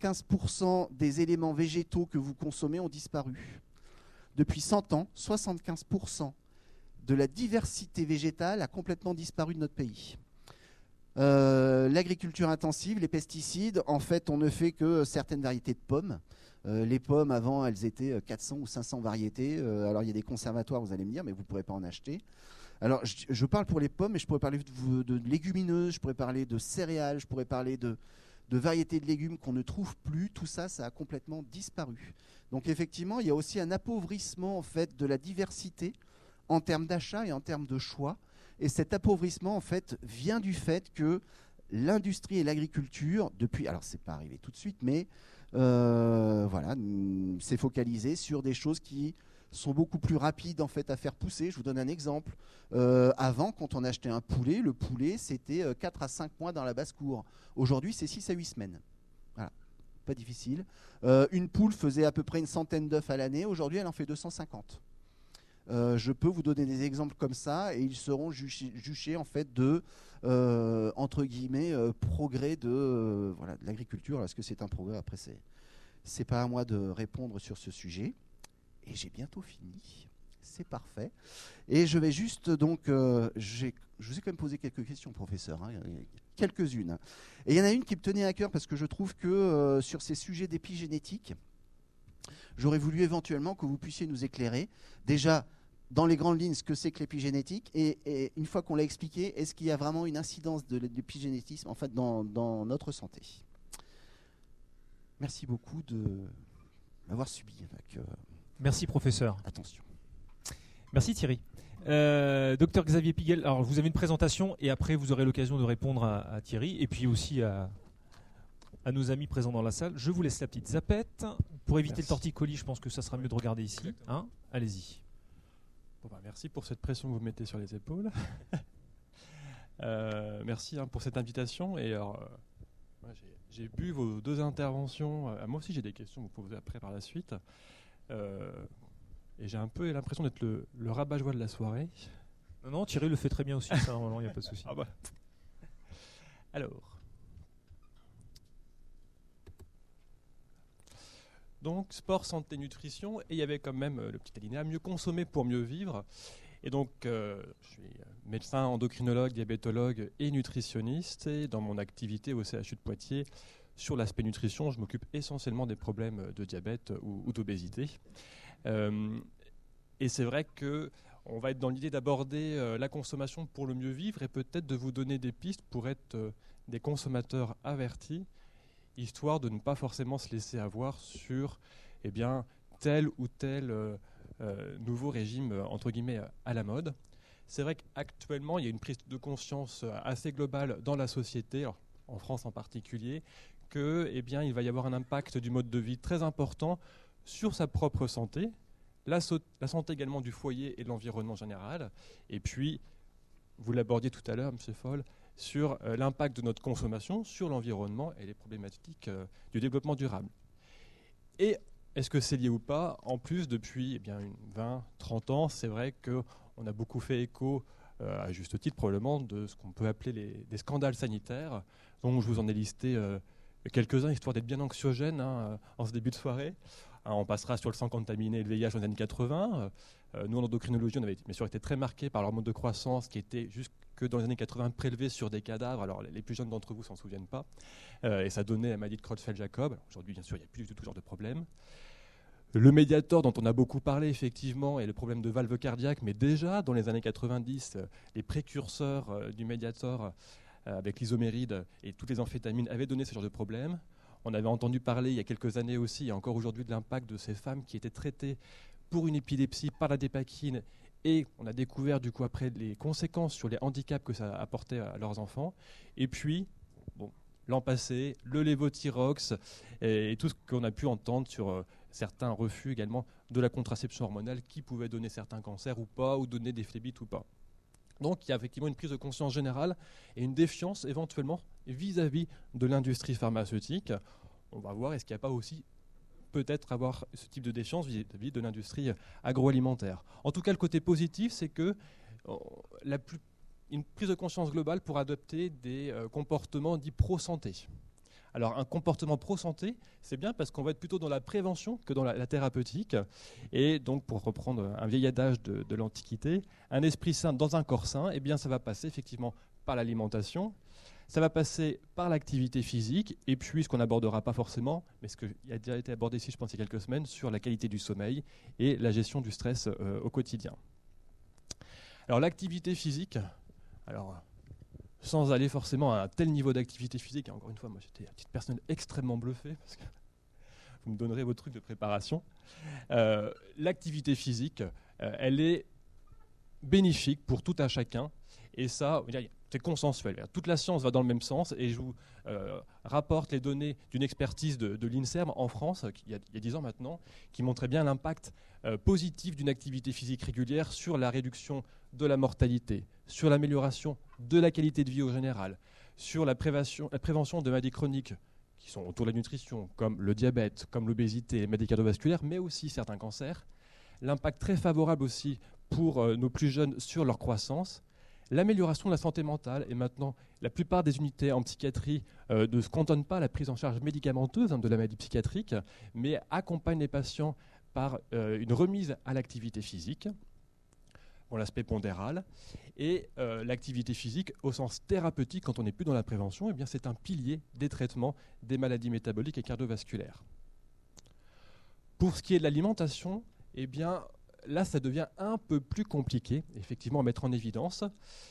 75% des éléments végétaux que vous consommez ont disparu. Depuis 100 ans, 75% de la diversité végétale a complètement disparu de notre pays. L'agriculture intensive, les pesticides, en fait, on ne fait que certaines variétés de pommes. Les pommes, avant, elles étaient 400 ou 500 variétés. Alors, il y a des conservatoires, vous allez me dire, mais vous ne pourrez pas en acheter. Alors, je parle pour les pommes, mais je pourrais parler de légumineuses, je pourrais parler de céréales, je pourrais parler de variétés de légumes qu'on ne trouve plus. Tout ça, ça a complètement disparu. Donc, effectivement, il y a aussi un appauvrissement, en fait, de la diversité en termes d'achat et en termes de choix. Et cet appauvrissement, en fait, vient du fait que l'industrie et l'agriculture, depuis, alors c'est pas arrivé tout de suite, mais s'est focalisé sur des choses qui sont beaucoup plus rapides en fait à faire pousser. Je vous donne un exemple. Avant, quand on achetait un poulet, le poulet c'était 4 à 5 mois dans la basse-cour. Aujourd'hui, c'est 6 à 8 semaines. Voilà, pas difficile. Une poule faisait à peu près une centaine d'œufs à l'année. Aujourd'hui, elle en fait 250. Je peux vous donner des exemples comme ça et ils seront jugés en fait de entre guillemets progrès de l'agriculture. Est-ce que c'est un progrès? Après, c'est pas à moi de répondre sur ce sujet. Et j'ai bientôt fini. C'est parfait. Et je vais juste donc, je vous ai quand même posé quelques questions, professeur, hein, quelques-unes. Et il y en a une qui me tenait à cœur parce que je trouve que sur ces sujets d'épigénétique, j'aurais voulu éventuellement que vous puissiez nous éclairer. Déjà, dans les grandes lignes, ce que c'est que l'épigénétique, et une fois qu'on l'a expliqué, est-ce qu'il y a vraiment une incidence de l'épigénétisme en fait, dans notre santé? Merci beaucoup de m'avoir suivi avec Merci, professeur. attention. Merci, Thierry. Docteur Xavier Piguel, alors vous avez une présentation et après vous aurez l'occasion de répondre à Thierry et puis aussi à nos amis présents dans la salle. Je vous laisse la petite zapette. Pour éviter le torticolis, je pense que ça sera mieux de regarder ici. Hein, allez-y. Bon bah, merci pour cette pression que vous mettez sur les épaules. Merci pour cette invitation. Et alors, j'ai vu vos deux interventions. Moi aussi, j'ai des questions que vous poserez après par la suite. Et j'ai un peu l'impression d'être le rabat-joie de la soirée. Non, Thierry le fait très bien aussi, ça, normalement, il n'y a pas de souci. Ah bah. Alors. Donc, sport, santé, nutrition. Et il y avait quand même le petit alinéa, mieux consommer pour mieux vivre. Et donc, je suis médecin, endocrinologue, diabétologue et nutritionniste. Et dans mon activité au CHU de Poitiers, sur l'aspect nutrition, je m'occupe essentiellement des problèmes de diabète ou d'obésité. Et c'est vrai qu'on va être dans l'idée d'aborder la consommation pour le mieux vivre et peut-être de vous donner des pistes pour être des consommateurs avertis, histoire de ne pas forcément se laisser avoir sur tel ou tel nouveau régime entre guillemets à la mode. C'est vrai qu'actuellement, il y a une prise de conscience assez globale dans la société, alors, en France en particulier, il va y avoir un impact du mode de vie très important sur sa propre santé, la santé également du foyer et de l'environnement général, et puis, vous l'abordiez tout à l'heure, M. Foll, sur l'impact de notre consommation sur l'environnement et les problématiques du développement durable. Et est-ce que c'est lié ou pas? En plus, depuis 20-30 ans, c'est vrai qu'on a beaucoup fait écho, à juste titre probablement, de ce qu'on peut appeler des scandales sanitaires, dont je vous en ai listé quelques-uns, histoire d'être bien anxiogène en ce début de soirée. On passera sur le sang contaminé et le VIH dans les années 80. Nous, en endocrinologie, on avait bien sûr été très marqués par l'hormone de croissance qui était jusque dans les années 80 prélevé sur des cadavres. Alors, les plus jeunes d'entre vous s'en souviennent pas. Et ça donnait la maladie de Creutzfeldt-Jakob. Aujourd'hui, bien sûr, il n'y a plus du tout ce genre de problème. Le Mediator, dont on a beaucoup parlé, effectivement, et le problème de valve cardiaque. Mais déjà, dans les années 90, les précurseurs du Mediator, avec l'isoméride et toutes les amphétamines, avaient donné ce genre de problème. On avait entendu parler il y a quelques années aussi, et encore aujourd'hui, de l'impact de ces femmes qui étaient traitées pour une épilepsie par la dépakine. Et on a découvert du coup après les conséquences sur les handicaps que ça apportait à leurs enfants. Et puis, l'an passé, le lévothyrox et tout ce qu'on a pu entendre sur certains refus également de la contraception hormonale qui pouvait donner certains cancers ou pas, ou donner des phlébites ou pas. Donc il y a effectivement une prise de conscience générale et une défiance éventuellement vis-à-vis de l'industrie pharmaceutique. On va voir, est-ce qu'il n'y a pas aussi peut-être avoir ce type de défiance vis-à-vis de l'industrie agroalimentaire. En tout cas, le côté positif, c'est que une prise de conscience globale pour adopter des comportements dits pro-santé. Alors, un comportement pro-santé, c'est bien parce qu'on va être plutôt dans la prévention que dans la thérapeutique. Et donc, pour reprendre un vieil adage de l'Antiquité, un esprit sain dans un corps sain, eh bien, ça va passer effectivement par l'alimentation, ça va passer par l'activité physique, et puis ce qu'on n'abordera pas forcément, mais ce qui a déjà été abordé ici, je pense, il y a quelques semaines, sur la qualité du sommeil et la gestion du stress au quotidien. Alors, l'activité physique, sans aller forcément à un tel niveau d'activité physique, et encore une fois, moi j'étais à titre personnel extrêmement bluffé, parce que vous me donnerez vos trucs de préparation. L'activité physique, elle est bénéfique pour tout un chacun, Et ça, c'est consensuel. Toute la science va dans le même sens. Et je vous rapporte les données d'une expertise de l'INSERM en France, il y a 10 ans maintenant, qui montrait bien l'impact positif d'une activité physique régulière sur la réduction de la mortalité, sur l'amélioration de la qualité de vie au général, sur la prévention de maladies chroniques qui sont autour de la nutrition, comme le diabète, comme l'obésité, les maladies cardiovasculaires, mais aussi certains cancers. L'impact très favorable aussi pour nos plus jeunes sur leur croissance, l'amélioration de la santé mentale. Et maintenant, la plupart des unités en psychiatrie ne se cantonnent pas à la prise en charge médicamenteuse de la maladie psychiatrique, mais accompagnent les patients par une remise à l'activité physique, pour l'aspect pondéral. Et l'activité physique, au sens thérapeutique, quand on n'est plus dans la prévention, eh bien, c'est un pilier des traitements des maladies métaboliques et cardiovasculaires. Pour ce qui est de l'alimentation, eh bien, là, ça devient un peu plus compliqué, effectivement, à mettre en évidence.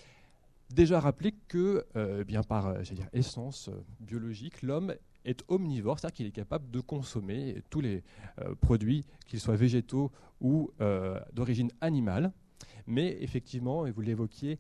Déjà rappeler que, par essence biologique, l'homme est omnivore, c'est-à-dire qu'il est capable de consommer tous les produits, qu'ils soient végétaux ou d'origine animale. Mais effectivement, et vous l'évoquiez,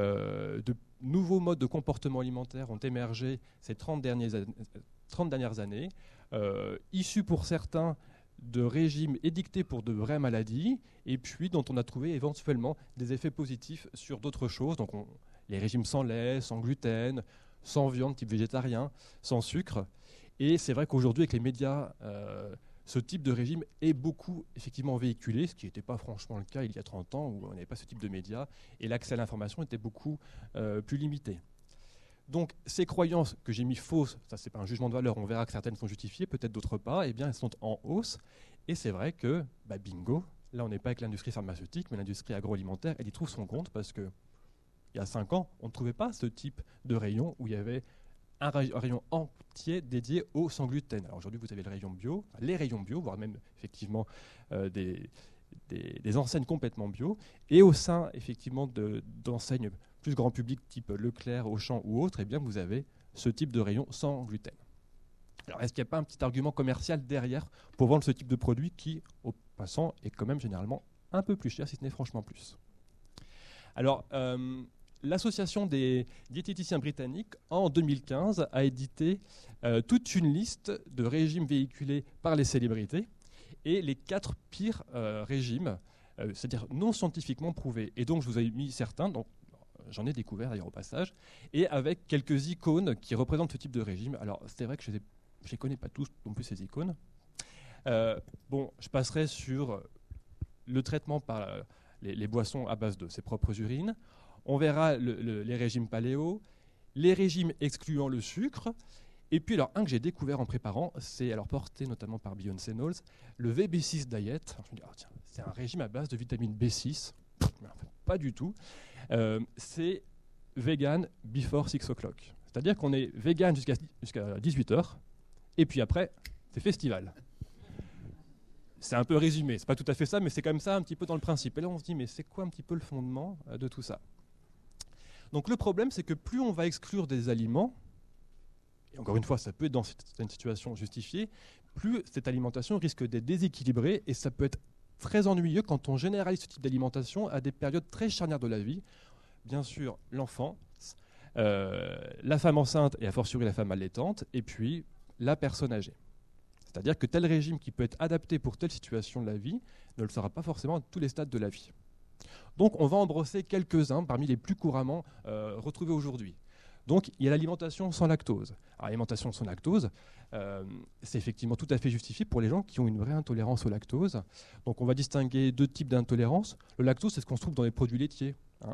de nouveaux modes de comportement alimentaire ont émergé ces 30 dernières années, issus pour certains de régimes édictés pour de vraies maladies, et puis dont on a trouvé éventuellement des effets positifs sur d'autres choses. Donc les régimes sans lait, sans gluten, sans viande type végétarien, sans sucre. Et c'est vrai qu'aujourd'hui, avec les médias, ce type de régime est beaucoup effectivement véhiculé, ce qui n'était pas franchement le cas il y a 30 ans, où on n'avait pas ce type de médias, et l'accès à l'information était beaucoup plus limité. Donc ces croyances que j'ai mis fausses, ça c'est pas un jugement de valeur, on verra que certaines sont justifiées, peut-être d'autres pas, eh bien elles sont en hausse. Et c'est vrai que, bingo, là on n'est pas avec l'industrie pharmaceutique, mais l'industrie agroalimentaire, elle y trouve son compte, parce qu'il y a 5 ans, on ne trouvait pas ce type de rayon où il y avait un rayon entier dédié au sans gluten. Alors aujourd'hui vous avez le rayon bio, les rayons bio, voire même effectivement des enseignes complètement bio, et au sein effectivement d'enseignes plus grand public type Leclerc, Auchan ou autre, eh bien vous avez ce type de rayon sans gluten. Alors est-ce qu'il n'y a pas un petit argument commercial derrière pour vendre ce type de produit qui, au passant, est quand même généralement un peu plus cher, si ce n'est franchement plus. Alors l'association des diététiciens britanniques, en 2015, a édité toute une liste de régimes véhiculés par les célébrités et les 4 pires régimes, c'est-à-dire non scientifiquement prouvés. Et donc je vous ai mis certains, donc j'en ai découvert d'ailleurs au passage, et avec quelques icônes qui représentent ce type de régime. Alors c'est vrai que je ne les connais pas tous non plus, ces icônes. Je passerai sur le traitement par les boissons à base de ses propres urines. On verra les régimes paléo, les régimes excluant le sucre, et puis alors un que j'ai découvert en préparant, c'est alors porté notamment par Beyoncé Knowles, le VB6 Diet. Alors, je me dis, tiens, c'est un régime à base de vitamine B6. Pas du tout. C'est vegan before 6 o'clock. C'est-à-dire qu'on est vegan jusqu'à 18h, et puis après, c'est festival. C'est un peu résumé, c'est pas tout à fait ça, mais c'est comme ça un petit peu dans le principe. Et là, on se dit, mais c'est quoi un petit peu le fondement de tout ça ? Donc le problème, c'est que plus on va exclure des aliments, et encore une fois, ça peut être dans une situation justifiée, plus cette alimentation risque d'être déséquilibrée, et ça peut être très ennuyeux quand on généralise ce type d'alimentation à des périodes très charnières de la vie. Bien sûr, l'enfant, la femme enceinte et a fortiori la femme allaitante, et puis la personne âgée. C'est-à-dire que tel régime qui peut être adapté pour telle situation de la vie ne le sera pas forcément à tous les stades de la vie. Donc on va en brosser quelques-uns parmi les plus couramment retrouvés aujourd'hui. Donc il y a l'alimentation sans lactose. Alors l'alimentation sans lactose, c'est effectivement tout à fait justifié pour les gens qui ont une vraie intolérance au lactose. Donc on va distinguer 2 types d'intolérance. Le lactose, c'est ce qu'on se trouve dans les produits laitiers.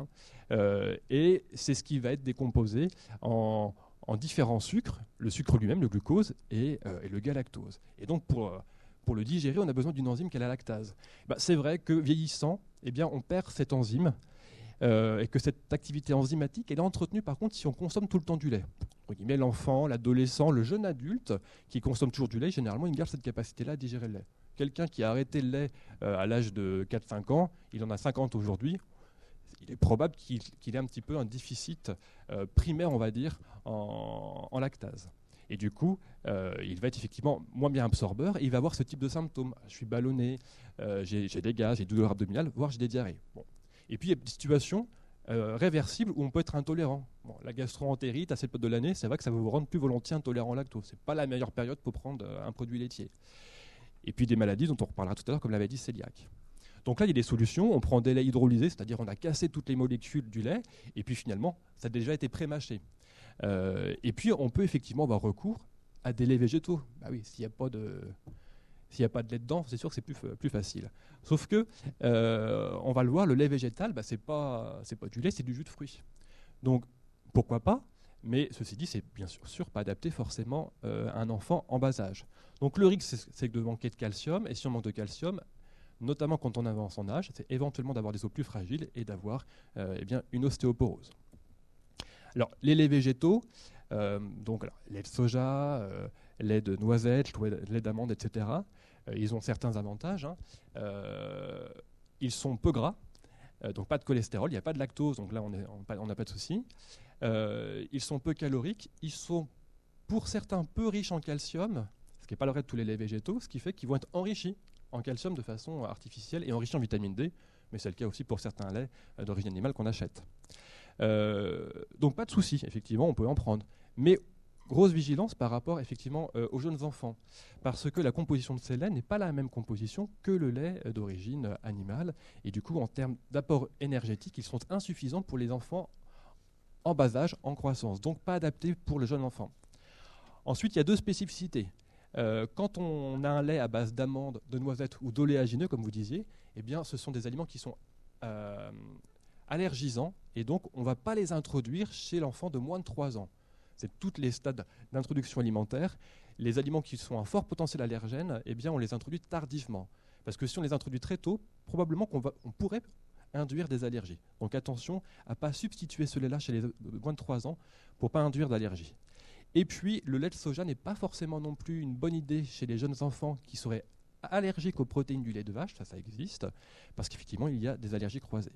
Et c'est ce qui va être décomposé en différents sucres, le sucre lui-même, le glucose et le galactose. Et donc pour le digérer, on a besoin d'une enzyme qui est la lactase. C'est vrai que vieillissant, on perd cette enzyme et que cette activité enzymatique elle est entretenue par contre si on consomme tout le temps du lait. L'enfant, l'adolescent, le jeune adulte qui consomme toujours du lait, généralement il garde cette capacité-là à digérer le lait. Quelqu'un qui a arrêté le lait à l'âge de 4-5 ans, il en a 50 aujourd'hui, il est probable qu'il ait un petit peu un déficit primaire, on va dire, en lactase. Et du coup, il va être effectivement moins bien absorbeur et il va avoir ce type de symptômes. Je suis ballonné, j'ai des gaz, j'ai des douleurs abdominales, voire j'ai des diarrhées. Bon. Et puis il y a des situations réversible où on peut être intolérant. Bon, la gastro-entérite, à cette période de l'année, c'est vrai que ça va vous rendre plus volontiers intolérant au lactose. C'est pas la meilleure période pour prendre un produit laitier. Et puis des maladies dont on reparlera tout à l'heure, comme la maladie cœliaque. Donc là, il y a des solutions. On prend des laits hydrolysés, c'est-à-dire on a cassé toutes les molécules du lait, et puis finalement, ça a déjà été pré-mâché. Et puis, on peut effectivement avoir recours à des laits végétaux. Bah oui, s'il n'y a pas de lait dedans, c'est sûr que c'est plus facile. Sauf que, on va le voir, le lait végétal, c'est pas du lait, c'est du jus de fruits. Donc, pourquoi pas? Mais ceci dit, c'est bien sûr pas adapté forcément à un enfant en bas âge. Donc, le risque, c'est de manquer de calcium. Et si on manque de calcium, notamment quand on avance en âge, c'est éventuellement d'avoir des os plus fragiles et d'avoir une ostéoporose. Alors, les laits végétaux, lait de soja, lait de noisette, lait d'amande, etc., ils ont certains avantages. Ils sont peu gras, donc pas de cholestérol, il n'y a pas de lactose, donc là on n'a pas de souci. Ils sont peu caloriques, ils sont pour certains peu riches en calcium, ce qui n'est pas le cas de tous les laits végétaux, ce qui fait qu'ils vont être enrichis en calcium de façon artificielle et enrichis en vitamine D, mais c'est le cas aussi pour certains laits d'origine animale qu'on achète. Donc pas de souci, effectivement, on peut en prendre. Mais grosse vigilance par rapport effectivement aux jeunes enfants, parce que la composition de ces laits n'est pas la même composition que le lait d'origine animale, et du coup en termes d'apport énergétique, ils sont insuffisants pour les enfants en bas âge, en croissance, donc pas adaptés pour le jeune enfant. Ensuite, il y a deux spécificités. Quand on a un lait à base d'amandes, de noisettes ou d'oléagineux, comme vous disiez, eh bien, ce sont des aliments qui sont allergisants, et donc on ne va pas les introduire chez l'enfant de moins de 3 ans. C'est tous les stades d'introduction alimentaire. Les aliments qui sont à fort potentiel allergène, eh bien, on les introduit tardivement. Parce que si on les introduit très tôt, probablement on pourrait induire des allergies. Donc attention à ne pas substituer ce lait-là chez les moins de 3 ans pour ne pas induire d'allergie. Et puis, le lait de soja n'est pas forcément non plus une bonne idée chez les jeunes enfants qui seraient allergiques aux protéines du lait de vache, ça existe, parce qu'effectivement, il y a des allergies croisées.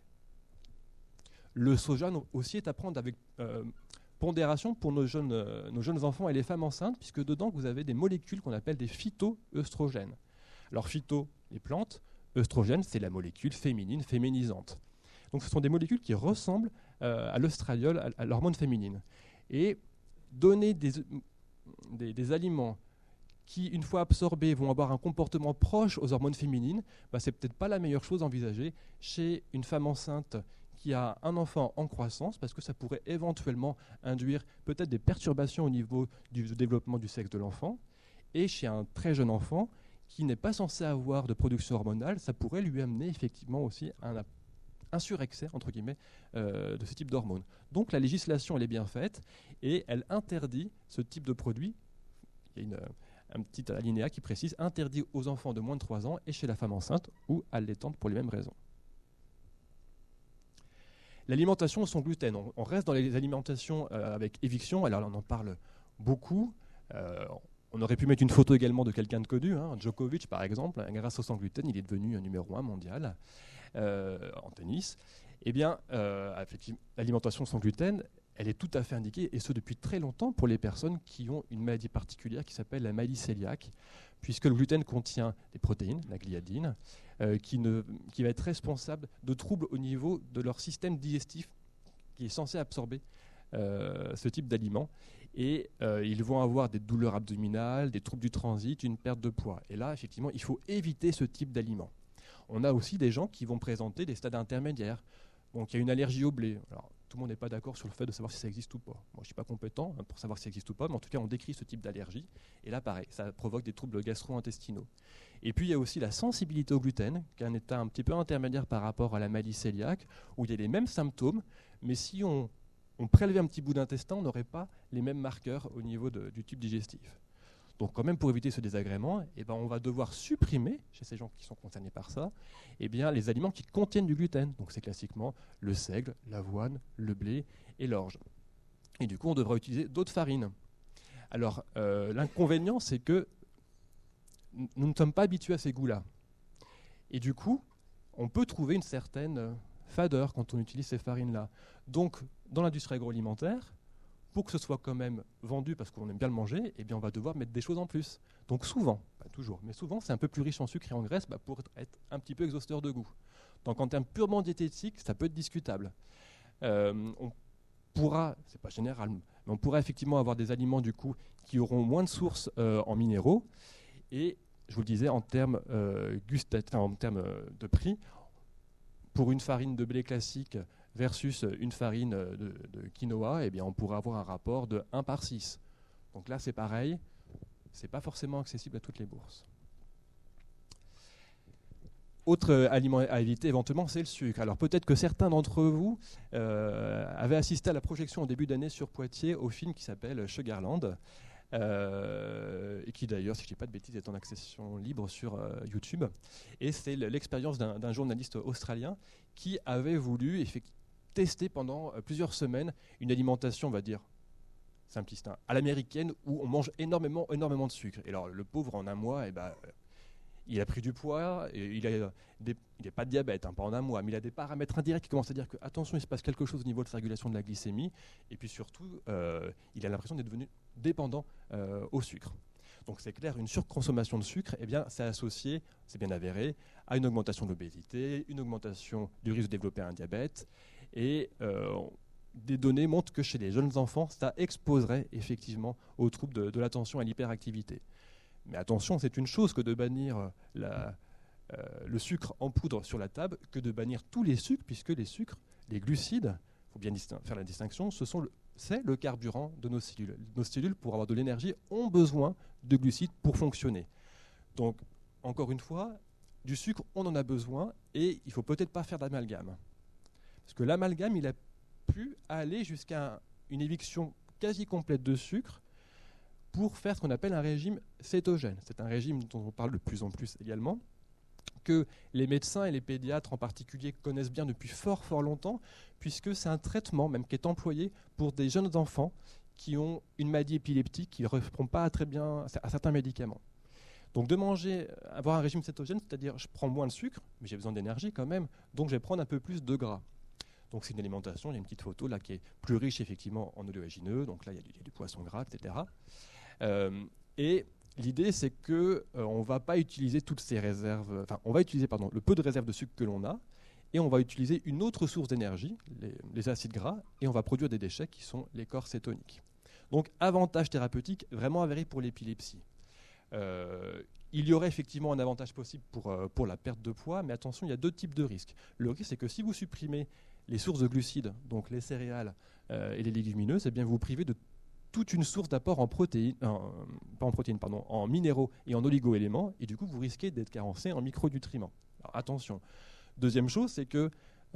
Le soja aussi est à prendre avec pondération pour nos jeunes enfants et les femmes enceintes, puisque dedans, vous avez des molécules qu'on appelle des phytoœstrogènes. Alors, phyto, les plantes, œstrogène, c'est la molécule féminine, féminisante. Donc, ce sont des molécules qui ressemblent à l'œstradiol, à l'hormone féminine. Et donner des aliments qui, une fois absorbés, vont avoir un comportement proche aux hormones féminines, c'est peut-être pas la meilleure chose envisagée chez une femme enceinte qui a un enfant en croissance, parce que ça pourrait éventuellement induire peut-être des perturbations au niveau du développement du sexe de l'enfant. Et chez un très jeune enfant qui n'est pas censé avoir de production hormonale, ça pourrait lui amener effectivement aussi un surexcès, entre guillemets, de ce type d'hormones. Donc la législation, elle est bien faite, et elle interdit ce type de produit. Il y a un petit alinéa qui précise, interdit aux enfants de moins de 3 ans et chez la femme enceinte ou allaitante pour les mêmes raisons. L'alimentation sans gluten. On reste dans les alimentations avec éviction. Alors on en parle beaucoup. On aurait pu mettre une photo également de quelqu'un de connu, Djokovic par exemple. Grâce au sans gluten, il est devenu un numéro 1 mondial en tennis. Eh bien, l'alimentation sans gluten, elle est tout à fait indiquée, et ce depuis très longtemps, pour les personnes qui ont une maladie particulière qui s'appelle la maladie cœliaque, puisque le gluten contient des protéines, la gliadine, qui va être responsable de troubles au niveau de leur système digestif qui est censé absorber ce type d'aliments. Et ils vont avoir des douleurs abdominales, des troubles du transit, une perte de poids. Et là, effectivement, il faut éviter ce type d'aliments. On a aussi des gens qui vont présenter des stades intermédiaires. Donc il y a une allergie au blé. Alors, tout le monde n'est pas d'accord sur le fait de savoir si ça existe ou pas. Moi, je ne suis pas compétent pour savoir si ça existe ou pas, mais en tout cas, on décrit ce type d'allergie. Et là, pareil, ça provoque des troubles gastro-intestinaux. Et puis, il y a aussi la sensibilité au gluten, qui est un état un petit peu intermédiaire par rapport à la maladie cœliaque, où il y a les mêmes symptômes, mais si on prélevait un petit bout d'intestin, on n'aurait pas les mêmes marqueurs au niveau du tube digestif. Donc quand même, pour éviter ce désagrément, on va devoir supprimer, chez ces gens qui sont concernés par ça, les aliments qui contiennent du gluten. Donc c'est classiquement le seigle, l'avoine, le blé et l'orge. Et du coup, on devra utiliser d'autres farines. Alors, l'inconvénient, c'est que nous ne sommes pas habitués à ces goûts-là. Et du coup, on peut trouver une certaine fadeur quand on utilise ces farines-là. Donc, dans l'industrie agroalimentaire, pour que ce soit quand même vendu parce qu'on aime bien le manger, on va devoir mettre des choses en plus. Donc souvent, pas toujours, mais souvent, c'est un peu plus riche en sucre et en graisse pour être un petit peu exhausteur de goût. Donc en termes purement diététiques, ça peut être discutable. on pourra, c'est pas général, mais on pourra effectivement avoir des aliments du coup qui auront moins de sources en minéraux. Et je vous le disais, en termes en termes de prix, pour une farine de blé classique versus une farine de quinoa, eh bien, on pourra avoir un rapport de 1/6. Donc là, c'est pareil, c'est pas forcément accessible à toutes les bourses. Autre aliment à éviter éventuellement, c'est le sucre. Alors peut-être que certains d'entre vous avaient assisté à la projection au début d'année sur Poitiers au film qui s'appelle Sugarland, et qui d'ailleurs, si je ne dis pas de bêtises, est en accession libre sur YouTube. Et c'est l'expérience d'un journaliste australien qui avait voulu tester pendant plusieurs semaines une alimentation, on va dire, simpliste, hein, à l'américaine, où on mange énormément de sucre. Et alors le pauvre, en un mois, il a pris du poids, et il n'est pas de diabète, hein, pas en un mois, mais il a des paramètres indirects qui commencent à dire que, attention, il se passe quelque chose au niveau de sa régulation de la glycémie, et puis surtout, il a l'impression d'être devenu dépendant au sucre. Donc c'est clair, une surconsommation de sucre, eh bien, c'est associé, c'est bien avéré, à une augmentation de l'obésité, une augmentation du risque de développer un diabète, et des données montrent que chez les jeunes enfants, ça exposerait effectivement aux troubles de l'attention et à l'hyperactivité. Mais attention, c'est une chose que de bannir le sucre en poudre sur la table, que de bannir tous les sucres, puisque les sucres, les glucides, il faut bien faire la distinction, c'est le carburant de nos cellules. Nos cellules, pour avoir de l'énergie, ont besoin de glucides pour fonctionner. Donc, encore une fois, du sucre, on en a besoin, et il ne faut peut-être pas faire d'amalgame. Parce que l'amalgame, il a pu aller jusqu'à une éviction quasi complète de sucre, pour faire ce qu'on appelle un régime cétogène. C'est un régime dont on parle de plus en plus également, que les médecins et les pédiatres en particulier connaissent bien depuis fort longtemps, puisque c'est un traitement même qui est employé pour des jeunes enfants qui ont une maladie épileptique, qui ne répondent pas très bien à certains médicaments. Donc de avoir un régime cétogène, c'est-à-dire je prends moins de sucre, mais j'ai besoin d'énergie quand même, donc je vais prendre un peu plus de gras. Donc c'est une alimentation, il y a une petite photo là qui est plus riche effectivement en oléagineux, donc là il y a du poisson gras, etc. Et l'idée, c'est que on va pas utiliser toutes ces réserves. Enfin, on va utiliser le peu de réserves de sucre que l'on a, et on va utiliser une autre source d'énergie, les acides gras, et on va produire des déchets qui sont les corps cétoniques. Donc, avantage thérapeutique vraiment avéré pour l'épilepsie. Il y aurait effectivement un avantage possible pour la perte de poids, mais attention, il y a deux types de risques. Le risque, c'est que si vous supprimez les sources de glucides, donc les céréales et les légumineuses, eh bien vous vous privez de toute une source d'apport en minéraux et en oligo-éléments, et du coup vous risquez d'être carencé en micronutriments. Alors attention. Deuxième chose, c'est que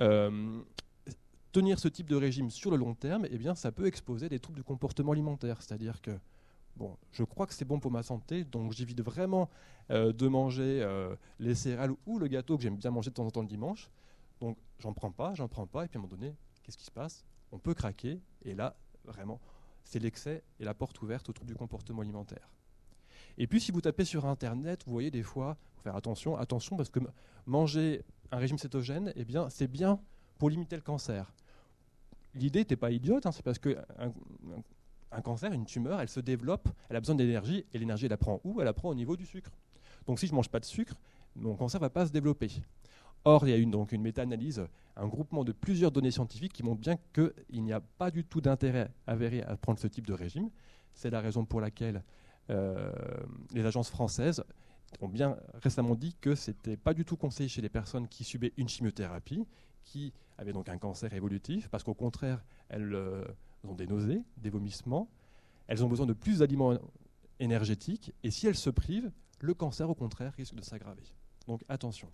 tenir ce type de régime sur le long terme, eh bien, ça peut exposer des troubles du comportement alimentaire. C'est-à-dire que je crois que c'est bon pour ma santé, donc j'évite vraiment de manger les céréales ou le gâteau que j'aime bien manger de temps en temps le dimanche. Donc j'en prends pas, et puis à un moment donné, qu'est-ce qui se passe ? On peut craquer, et là, vraiment, c'est l'excès et la porte ouverte au trouble du comportement alimentaire. Et puis si vous tapez sur Internet, vous voyez des fois, il faut faire attention, parce que manger un régime cétogène, eh bien, c'est bien pour limiter le cancer. L'idée n'était pas idiote, c'est parce qu'un cancer, une tumeur, elle se développe, elle a besoin d'énergie, et l'énergie, elle la prend où ? Elle la prend au niveau du sucre. Donc si je ne mange pas de sucre, mon cancer ne va pas se développer. Or, il y a une méta-analyse, un groupement de plusieurs données scientifiques qui montrent bien qu'il n'y a pas du tout d'intérêt avéré à prendre ce type de régime. C'est la raison pour laquelle les agences françaises ont bien récemment dit que ce n'était pas du tout conseillé chez les personnes qui subaient une chimiothérapie, qui avaient donc un cancer évolutif, parce qu'au contraire, elles ont des nausées, des vomissements, elles ont besoin de plus d'aliments énergétiques, et si elles se privent, le cancer, au contraire, risque de s'aggraver. Donc attention.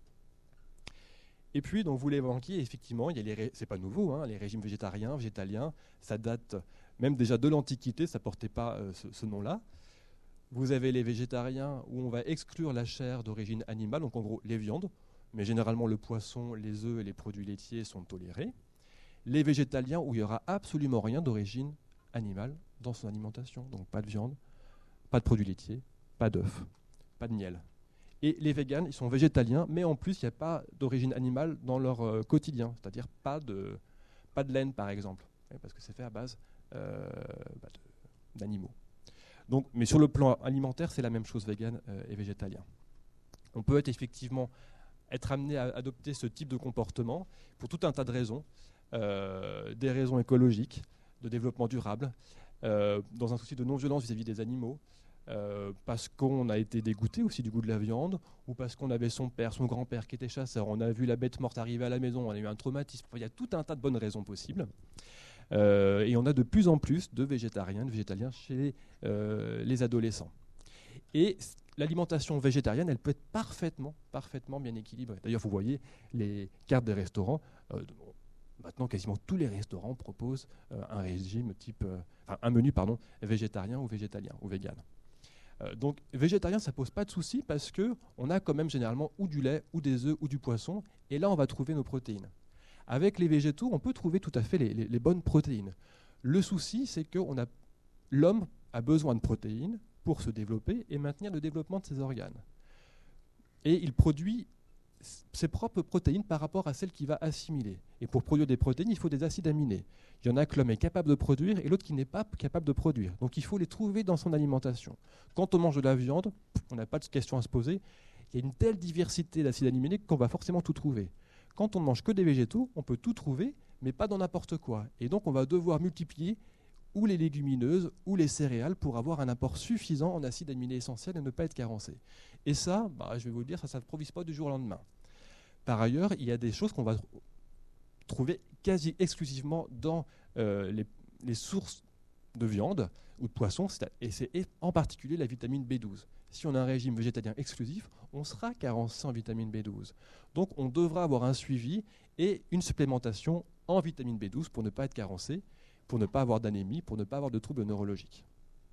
Et puis, donc, vous l'évoquiez, effectivement, c'est pas nouveau, les régimes végétaliens, ça date même déjà de l'Antiquité, ça portait pas ce nom-là. Vous avez les végétariens où on va exclure la chair d'origine animale, donc en gros les viandes, mais généralement le poisson, les œufs et les produits laitiers sont tolérés. Les végétaliens où il n'y aura absolument rien d'origine animale dans son alimentation, donc pas de viande, pas de produits laitiers, pas d'œufs, pas de miel. Et les véganes, ils sont végétaliens, mais en plus, il n'y a pas d'origine animale dans leur quotidien, c'est-à-dire pas de laine, par exemple, parce que c'est fait à base d'animaux. Donc, mais sur le plan alimentaire, c'est la même chose, végane et végétalien. On peut effectivement être amené à adopter ce type de comportement pour tout un tas de raisons. des raisons écologiques, de développement durable, dans un souci de non-violence vis-à-vis des animaux, parce qu'on a été dégoûté aussi du goût de la viande, ou parce qu'on avait son père, son grand-père qui était chasseur, on a vu la bête morte arriver à la maison, on a eu un traumatisme. Il y a tout un tas de bonnes raisons possibles. Et on a de plus en plus de végétariens, de végétaliens chez les adolescents. Et l'alimentation végétarienne, elle peut être parfaitement bien équilibrée. D'ailleurs, vous voyez les cartes des restaurants. Maintenant, quasiment tous les restaurants proposent un régime un menu végétarien ou végétalien ou vegan. Donc, végétarien, ça pose pas de souci parce que on a quand même généralement ou du lait, ou des œufs, ou du poisson, et là, on va trouver nos protéines. Avec les végétaux, on peut trouver tout à fait les bonnes protéines. Le souci, c'est que l'homme a besoin de protéines pour se développer et maintenir le développement de ses organes. Et il produit ses propres protéines par rapport à celles qu'il va assimiler. Et pour produire des protéines, il faut des acides aminés. Il y en a que l'homme est capable de produire et l'autre qui n'est pas capable de produire. Donc il faut les trouver dans son alimentation. Quand on mange de la viande, on n'a pas de question à se poser. Il y a une telle diversité d'acides aminés qu'on va forcément tout trouver. Quand on ne mange que des végétaux, on peut tout trouver, mais pas dans n'importe quoi. Et donc on va devoir multiplier ou les légumineuses ou les céréales pour avoir un apport suffisant en acides aminés essentiels et ne pas être carencé. Et ça, je vais vous le dire, ça ne s'improvise pas du jour au lendemain. Par ailleurs, il y a des choses qu'on va trouver quasi exclusivement dans les sources de viande ou de poisson, et c'est en particulier la vitamine B12. Si on a un régime végétalien exclusif, on sera carencé en vitamine B12. Donc on devra avoir un suivi et une supplémentation en vitamine B12 pour ne pas être carencé, pour ne pas avoir d'anémie, pour ne pas avoir de troubles neurologiques.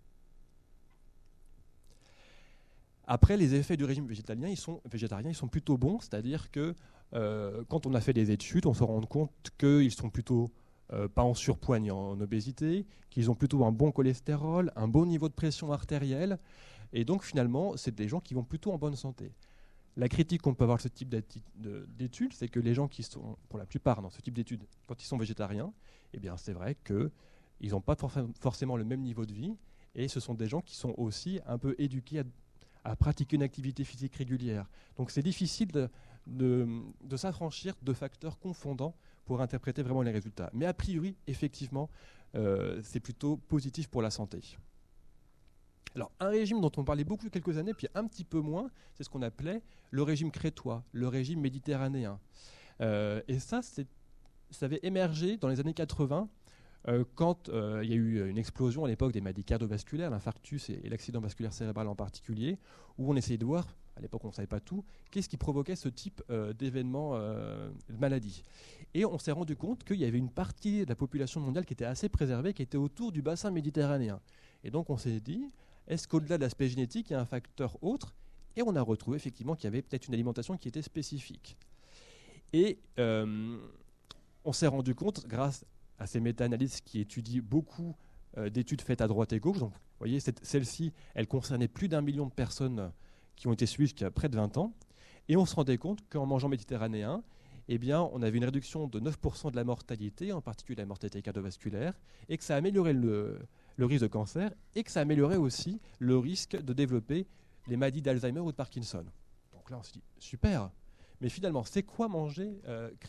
Après, les effets du régime végétarien, ils sont plutôt bons, c'est-à-dire que quand on a fait des études, on se rend compte qu'ils sont plutôt pas en surpoids ni en obésité, qu'ils ont plutôt un bon cholestérol, un bon niveau de pression artérielle, et donc finalement, c'est des gens qui vont plutôt en bonne santé. La critique qu'on peut avoir de ce type d'études, c'est que les gens qui sont, pour la plupart, dans ce type d'études, quand ils sont végétariens, eh bien c'est vrai qu'ils n'ont pas forcément le même niveau de vie, et ce sont des gens qui sont aussi un peu éduqués à pratiquer une activité physique régulière. Donc c'est difficile de s'affranchir de facteurs confondants pour interpréter vraiment les résultats. Mais a priori, effectivement, c'est plutôt positif pour la santé. Alors, un régime dont on parlait beaucoup il y a quelques années, puis un petit peu moins, c'est ce qu'on appelait le régime crétois, le régime méditerranéen. Et ça avait émergé dans les années 80, quand il y a eu une explosion à l'époque des maladies cardiovasculaires, l'infarctus et l'accident vasculaire cérébral en particulier, où on essayait de voir, à l'époque on ne savait pas tout, qu'est-ce qui provoquait ce type d'événements, de maladies. Et on s'est rendu compte qu'il y avait une partie de la population mondiale qui était assez préservée, qui était autour du bassin méditerranéen. Et donc on s'est dit, est-ce qu'au-delà de l'aspect génétique, il y a un facteur autre ? Et on a retrouvé effectivement qu'il y avait peut-être une alimentation qui était spécifique. Et on s'est rendu compte, grâce à ces méta-analyses qui étudient beaucoup d'études faites à droite et gauche, donc vous voyez, celle-ci, elle concernait plus d'1 million de personnes qui ont été suivies jusqu'à près de 20 ans, et on se rendait compte qu'en mangeant méditerranéen, eh bien, on avait une réduction de 9% de la mortalité, en particulier la mortalité cardiovasculaire, et que ça améliorait le risque de cancer, et que ça améliorait aussi le risque de développer les maladies d'Alzheimer ou de Parkinson. Donc là, on se dit, super, mais finalement, c'est quoi manger crétois ?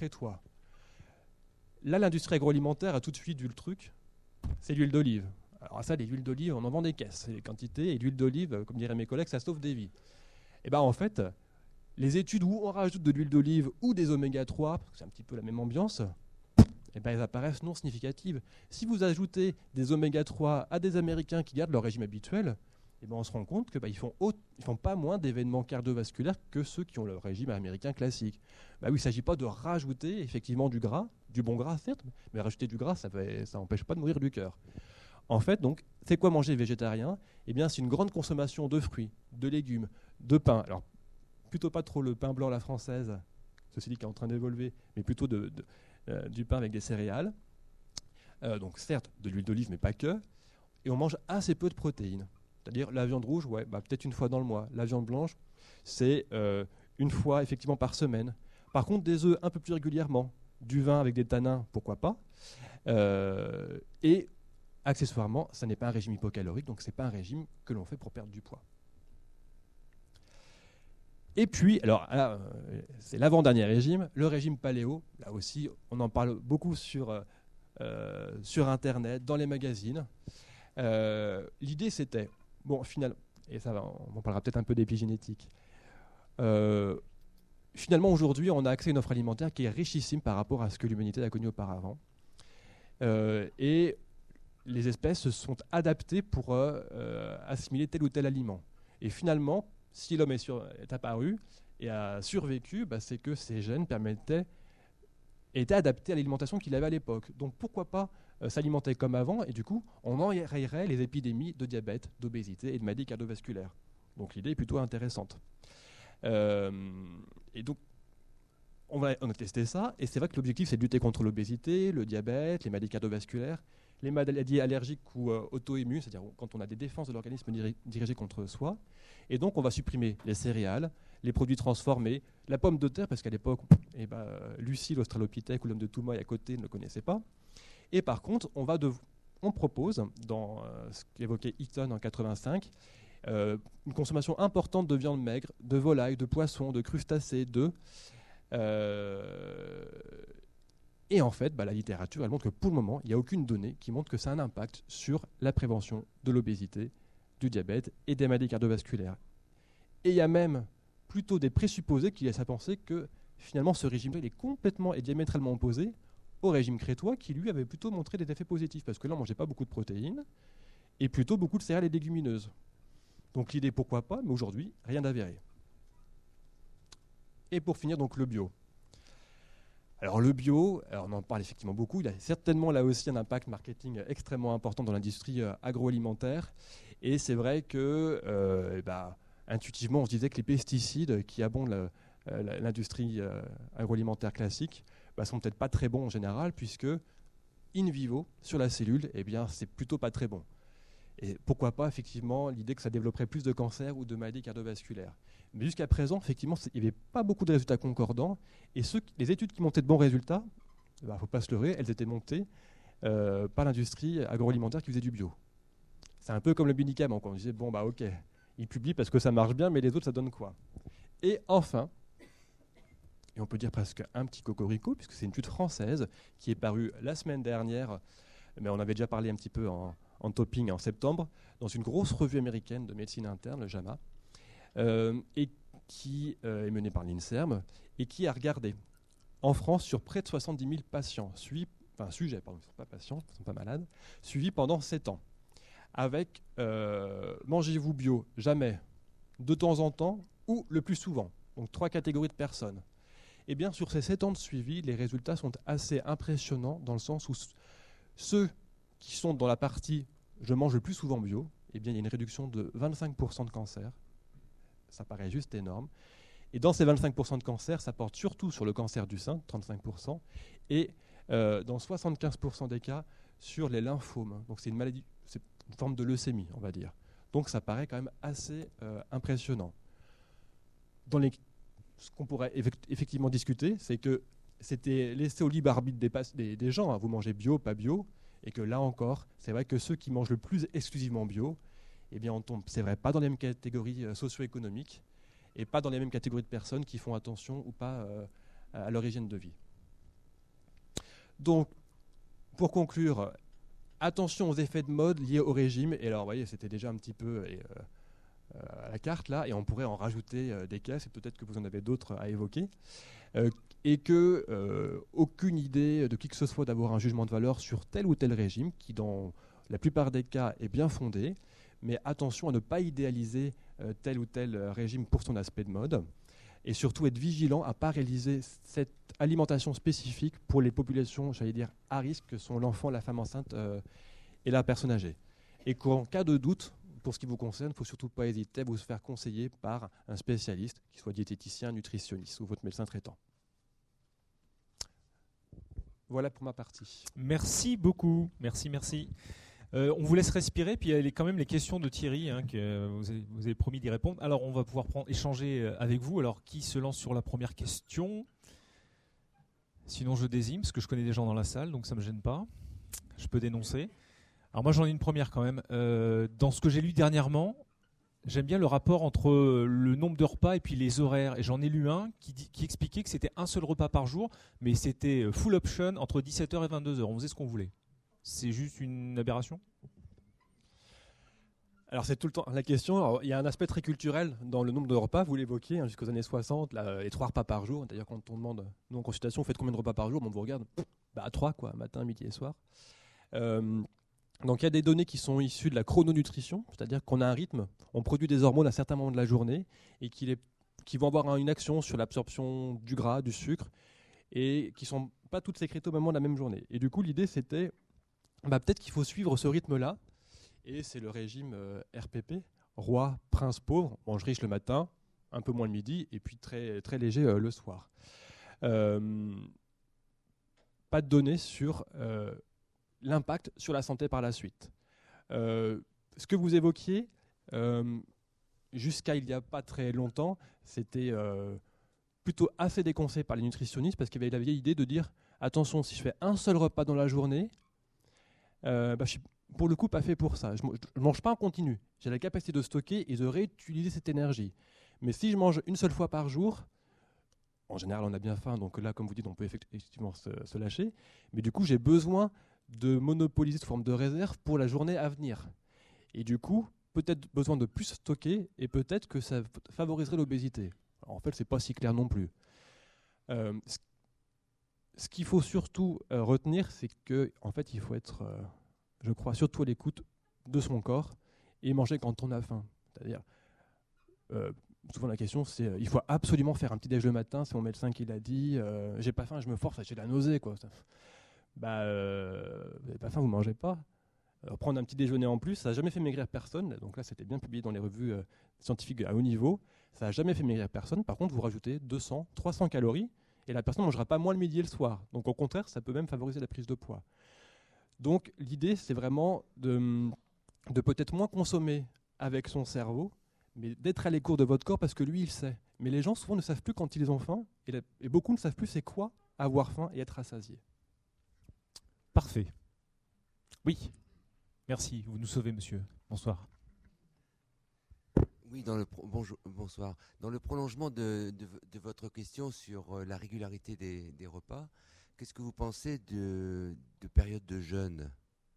Là, l'industrie agroalimentaire a tout de suite vu le truc, c'est l'huile d'olive. Alors ça, les huiles d'olive, on en vend des caisses, c'est les quantités, et l'huile d'olive, comme diraient mes collègues, ça sauve des vies. Et bien en fait, les études où on rajoute de l'huile d'olive ou des oméga 3, parce que c'est un petit peu la même ambiance, eh ben, elles apparaissent non significatives. Si vous ajoutez des oméga 3 à des Américains qui gardent leur régime habituel, eh ben, on se rend compte qu'ils ne font pas moins d'événements cardiovasculaires que ceux qui ont le régime américain classique. Bah oui, il ne s'agit pas de rajouter effectivement du gras, du bon gras certes, mais rajouter du gras, ça n'empêche pas de mourir du cœur. En fait, donc, c'est quoi manger végétarien ? Eh bien, c'est une grande consommation de fruits, de légumes, de pain. Alors, plutôt pas trop le pain blanc à la française, ceci dit qui est en train d'évoluer, mais plutôt du pain avec des céréales. Donc, certes, de l'huile d'olive, mais pas que. Et on mange assez peu de protéines. C'est-à-dire la viande rouge, peut-être une fois dans le mois. La viande blanche, c'est une fois effectivement par semaine. Par contre, des œufs un peu plus régulièrement, du vin avec des tanins, pourquoi pas. Et accessoirement, ça n'est pas un régime hypocalorique, donc ce n'est pas un régime que l'on fait pour perdre du poids. Et puis, alors là, c'est l'avant-dernier régime, le régime paléo. Là aussi, on en parle beaucoup sur Internet, dans les magazines. L'idée, c'était, bon, finalement, et ça va, on parlera peut-être un peu d'épigénétique. Finalement, aujourd'hui, on a accès à une offre alimentaire qui est richissime par rapport à ce que l'humanité a connu auparavant. Et les espèces se sont adaptées pour assimiler tel ou tel aliment. Et finalement, si l'homme est apparu et a survécu, c'est que ces gènes étaient adaptés à l'alimentation qu'il avait à l'époque. Donc pourquoi pas s'alimenter comme avant, et du coup, on enrayerait les épidémies de diabète, d'obésité et de maladies cardiovasculaires. Donc l'idée est plutôt intéressante. Et donc, on a testé ça, et c'est vrai que l'objectif, c'est de lutter contre l'obésité, le diabète, les maladies cardiovasculaires, les maladies allergiques ou auto-immunes, c'est-à-dire quand on a des défenses de l'organisme dirigées contre soi. Et donc, on va supprimer les céréales, les produits transformés, la pomme de terre, parce qu'à l'époque, Lucie, l'australopithèque ou l'homme de Toumaï à côté ne le connaissait pas. Et par contre, on propose, dans ce qu'évoquait Eaton en 85, une consommation importante de viande maigre, de volaille, de poisson, de crustacés, d'œufs. Et en fait, la littérature, elle montre que pour le moment, il n'y a aucune donnée qui montre que ça a un impact sur la prévention de l'obésité, du diabète et des maladies cardiovasculaires. Et il y a même plutôt des présupposés qui laissent à penser que finalement ce régime-là, il est complètement et diamétralement opposé au régime crétois qui lui avait plutôt montré des effets positifs, parce que là on ne mangeait pas beaucoup de protéines et plutôt beaucoup de céréales et légumineuses. Donc l'idée, pourquoi pas, mais aujourd'hui, rien d'avéré. Et pour finir, donc le bio. Alors le bio, on en parle effectivement beaucoup, il a certainement là aussi un impact marketing extrêmement important dans l'industrie agroalimentaire. Et c'est vrai que intuitivement, on se disait que les pesticides qui abondent l'industrie agroalimentaire classique sont peut-être pas très bons en général, puisque in vivo, sur la cellule, c'est plutôt pas très bon. Et pourquoi pas, effectivement, l'idée que ça développerait plus de cancers ou de maladies cardiovasculaires. Mais jusqu'à présent, effectivement, il n'y avait pas beaucoup de résultats concordants. Et les études qui montaient de bons résultats, il ne faut pas se leurrer, elles étaient montées par l'industrie agroalimentaire qui faisait du bio. C'est un peu comme le médicament, quand on disait, ok, ils publient parce que ça marche bien, mais les autres, ça donne quoi? Et enfin, et on peut dire presque un petit cocorico, puisque c'est une étude française qui est parue la semaine dernière, mais on avait déjà parlé un petit peu en topping en septembre, dans une grosse revue américaine de médecine interne, le JAMA, et qui est menée par l'INSERM, et qui a regardé en France sur près de 70 000 patients, sujets, pardon, ils ne sont pas patients, ils ne sont pas malades, suivis pendant 7 ans, avec mangez-vous bio, jamais, de temps en temps, ou le plus souvent, donc 3 catégories de personnes. Et bien sur ces 7 ans de suivi, les résultats sont assez impressionnants, dans le sens où ceux qui sont dans la partie « je mange le plus souvent bio », il y a une réduction de 25% de cancer. Ça paraît juste énorme. Et dans ces 25% de cancer, ça porte surtout sur le cancer du sein, 35%, et dans 75% des cas, sur les lymphomes. Donc c'est une maladie, c'est une forme de leucémie, on va dire. Donc ça paraît quand même assez impressionnant. Ce qu'on pourrait effectivement discuter, c'est que c'était laissé au libre arbitre des gens, vous mangez bio, pas bio, et que là encore, c'est vrai que ceux qui mangent le plus exclusivement bio, on tombe, c'est vrai, pas dans les mêmes catégories socio-économiques, et pas dans les mêmes catégories de personnes qui font attention ou pas à leur hygiène de vie. Donc, pour conclure, attention aux effets de mode liés au régime, et alors vous voyez, c'était déjà un petit peu à la carte là, et on pourrait en rajouter des cases, et peut-être que vous en avez d'autres à évoquer, et que aucune idée de qui que ce soit d'avoir un jugement de valeur sur tel ou tel régime, qui dans la plupart des cas est bien fondé, mais attention à ne pas idéaliser tel ou tel régime pour son aspect de mode, et surtout être vigilant à ne pas réaliser cette alimentation spécifique pour les populations, j'allais dire, à risque, que sont l'enfant, la femme enceinte et la personne âgée. Et qu'en cas de doute, pour ce qui vous concerne, il ne faut surtout pas hésiter à vous faire conseiller par un spécialiste, qu'il soit diététicien, nutritionniste ou votre médecin traitant. Voilà pour ma partie. Merci beaucoup. Merci. On vous laisse respirer, puis il y a quand même les questions de Thierry, que vous avez promis d'y répondre. Alors on va pouvoir échanger avec vous. Alors qui se lance sur la première question? Sinon je désigne, parce que je connais des gens dans la salle, donc ça ne me gêne pas. Je peux dénoncer. Alors moi j'en ai une première quand même. Dans ce que j'ai lu dernièrement, J'aime bien le rapport entre le nombre de repas et puis les horaires. Et j'en ai lu un qui expliquait que c'était un seul repas par jour, mais c'était full option entre 17h et 22h. On faisait ce qu'on voulait. C'est juste une aberration ? Alors c'est tout le temps la question. Alors, il y a un aspect très culturel dans le nombre de repas, vous l'évoquiez, jusqu'aux années 60, les 3 repas par jour. D'ailleurs, quand on demande, nous en consultation, vous faites combien de repas par jour ? On vous regarde, 3 quoi, matin, midi et soir. Donc il y a des données qui sont issues de la chrononutrition, c'est-à-dire qu'on a un rythme, on produit des hormones à certains moments de la journée et qui vont avoir une action sur l'absorption du gras, du sucre, et qui ne sont pas toutes sécrétées au moment de la même journée. Et du coup, l'idée, c'était peut-être qu'il faut suivre ce rythme-là, et c'est le régime RPP, roi, prince, pauvre, mange riche le matin, un peu moins le midi, et puis très, très léger le soir. Pas de données sur l'impact sur la santé par la suite. Ce que vous évoquiez, jusqu'à il n'y a pas très longtemps, c'était plutôt assez déconseillé par les nutritionnistes parce qu'il y avait la vieille idée de dire attention, si je fais un seul repas dans la journée, je suis pour le coup pas fait pour ça. Je ne mange pas en continu. J'ai la capacité de stocker et de réutiliser cette énergie. Mais si je mange une seule fois par jour, en général on a bien faim, donc là comme vous dites on peut effectivement se lâcher, mais du coup j'ai besoin de monopoliser sous forme de réserve pour la journée à venir. Et du coup, peut-être besoin de plus stocker et peut-être que ça favoriserait l'obésité. Alors, en fait, c'est pas si clair non plus. Ce qu'il faut surtout retenir, c'est que en fait, il faut être, je crois, surtout à l'écoute de son corps et manger quand on a faim. C'est-à-dire, souvent la question, c'est il faut absolument faire un petit déj le matin. C'est mon médecin qui l'a dit. J'ai pas faim, je me force, j'ai la nausée, quoi. Vous n'avez pas faim, vous ne mangez pas. Prendre un petit déjeuner en plus, ça n'a jamais fait maigrir personne. Donc là, c'était bien publié dans les revues scientifiques à haut niveau. Ça n'a jamais fait maigrir personne. Par contre, vous rajoutez 200, 300 calories et la personne ne mangera pas moins le midi et le soir. Donc au contraire, ça peut même favoriser la prise de poids. Donc l'idée, c'est vraiment de peut-être moins consommer avec son cerveau, mais d'être à l'écoute de votre corps parce que lui, il sait. Mais les gens, souvent, ne savent plus quand ils ont faim et beaucoup ne savent plus c'est quoi avoir faim et être rassasié. Parfait. Oui. Merci. Vous nous sauvez, monsieur. Bonsoir. Oui, bonsoir. Dans le prolongement de votre question sur la régularité des repas, qu'est-ce que vous pensez de période de jeûne ?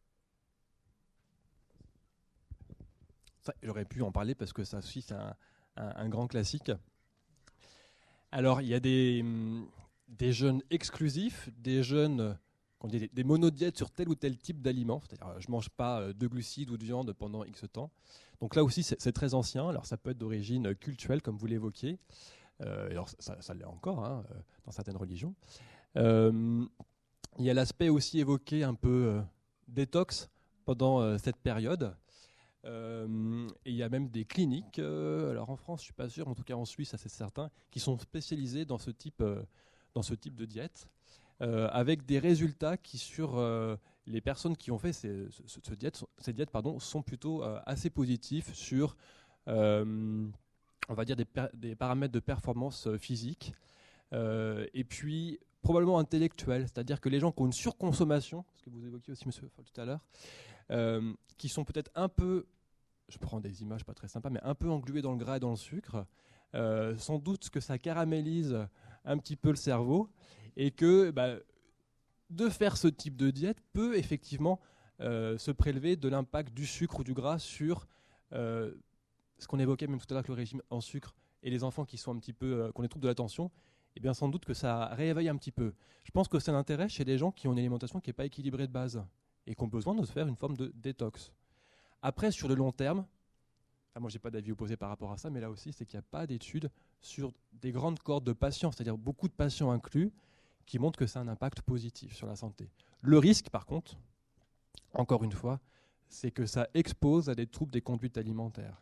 J'aurais pu en parler parce que ça aussi, c'est un grand classique. Alors, il y a des jeûnes exclusifs, des jeûnes... des monodiètes sur tel ou tel type d'aliment, c'est-à-dire je ne mange pas de glucides ou de viande pendant X temps. Donc là aussi c'est très ancien, alors ça peut être d'origine cultuelle comme vous l'évoquiez, alors ça l'est encore dans certaines religions. Il y a l'aspect aussi évoqué un peu détox pendant cette période. Et il y a même des cliniques, alors en France je ne suis pas sûr, mais en tout cas en Suisse ça c'est certain, qui sont spécialisées dans ce type de diète. Avec des résultats qui, sur les personnes qui ont fait ces diètes sont plutôt assez positifs sur, on va dire, des paramètres de performance physique. Et puis, probablement intellectuelle, c'est-à-dire que les gens qui ont une surconsommation, ce que vous évoquiez aussi, monsieur Foll, tout à l'heure, qui sont peut-être un peu, je prends des images pas très sympas, mais un peu englués dans le gras et dans le sucre, sans doute que ça caramélise un petit peu le cerveau, et que de faire ce type de diète peut effectivement se prélever de l'impact du sucre ou du gras sur ce qu'on évoquait même tout à l'heure, que le régime en sucre et les enfants qui sont un petit peu, qui ont des troubles de l'attention, et bien sans doute que ça rééveille un petit peu. Je pense que c'est un intérêt chez les gens qui ont une alimentation qui n'est pas équilibrée de base et qui ont besoin de se faire une forme de détox. Après, sur le long terme, moi j'ai pas d'avis opposé par rapport à ça, mais là aussi c'est qu'il n'y a pas d'études sur des grandes cohortes de patients, c'est-à-dire beaucoup de patients inclus, qui montrent que ça a un impact positif sur la santé. Le risque, par contre, encore une fois, c'est que ça expose à des troubles des conduites alimentaires.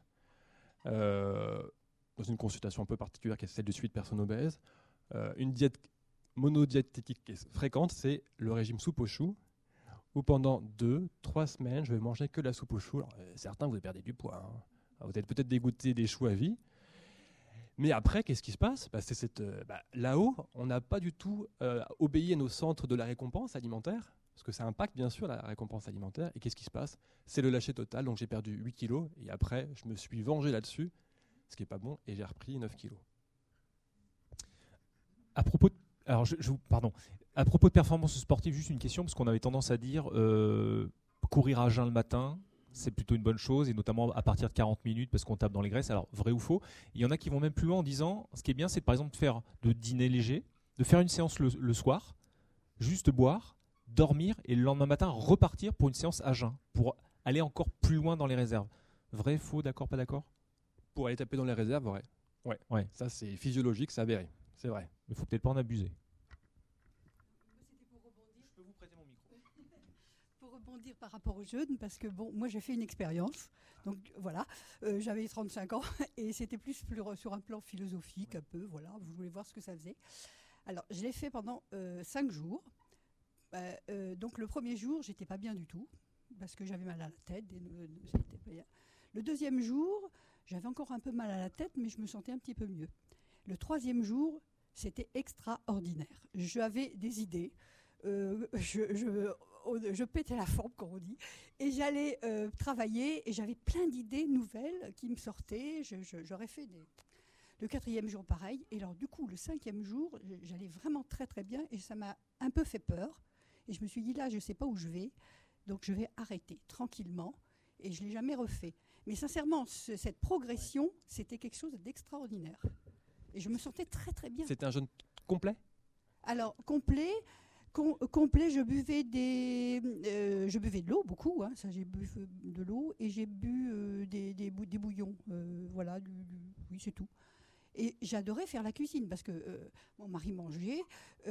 Dans une consultation un peu particulière qui est celle du suivi de personnes obèses, une diète monodiététique qui est fréquente, c'est le régime soupe aux choux, où pendant 2-3 semaines, je vais manger que la soupe aux choux. Alors, certains, vous perdez du poids. Vous êtes peut-être dégoûté des choux à vie. Mais après, qu'est-ce qui se passe ? Là-haut, on n'a pas du tout obéi à nos centres de la récompense alimentaire. Parce que ça impacte bien sûr la récompense alimentaire. Et qu'est-ce qui se passe? C'est le lâcher total. Donc j'ai perdu 8 kilos. Et après, je me suis vengé là-dessus, ce qui n'est pas bon. Et j'ai repris 9 kilos. À propos de, alors pardon. À propos de performance sportive, juste une question, parce qu'on avait tendance à dire courir à jeun le matin, c'est plutôt une bonne chose, et notamment à partir de 40 minutes, parce qu'on tape dans les graisses. Alors, vrai ou faux? Il y en a qui vont même plus loin en disant, ce qui est bien, c'est par exemple de dîner léger, de faire une séance le soir, juste boire, dormir, et le lendemain matin, repartir pour une séance à jeun, pour aller encore plus loin dans les réserves. Vrai, faux, d'accord, pas d'accord? Pour aller taper dans les réserves, vrai. Ouais. Ça, c'est physiologique, c'est avéré. C'est vrai. Mais il faut peut-être pas en abuser. Je peux vous prêter mon micro. Pour rebondir par rapport au jeûne, parce que bon, moi j'ai fait une expérience. Donc voilà, j'avais 35 ans et c'était plus sur un plan philosophique un peu. Voilà, vous voulez voir ce que ça faisait. Alors je l'ai fait pendant 5 jours. Donc le premier jour, j'étais pas bien du tout parce que j'avais mal à la tête. C'était pas bien. Le deuxième jour, j'avais encore un peu mal à la tête, mais je me sentais un petit peu mieux. Le troisième jour, c'était extraordinaire. J'avais des idées. Je pétais la forme, comme on dit. Et j'allais travailler et j'avais plein d'idées nouvelles qui me sortaient. J'aurais fait le quatrième jour pareil. Et alors du coup, le cinquième jour, j'allais vraiment très très bien et ça m'a un peu fait peur. Et je me suis dit, là, je ne sais pas où je vais. Donc je vais arrêter tranquillement. Et je ne l'ai jamais refait. Mais sincèrement, cette progression, c'était quelque chose d'extraordinaire. Et je me sentais très très bien. C'était un jeûne complet? Alors, complet, je buvais de l'eau beaucoup, hein, ça j'ai bu de l'eau et j'ai bu des bouillons, voilà, oui c'est tout. Et j'adorais faire la cuisine parce que mon mari mangeait,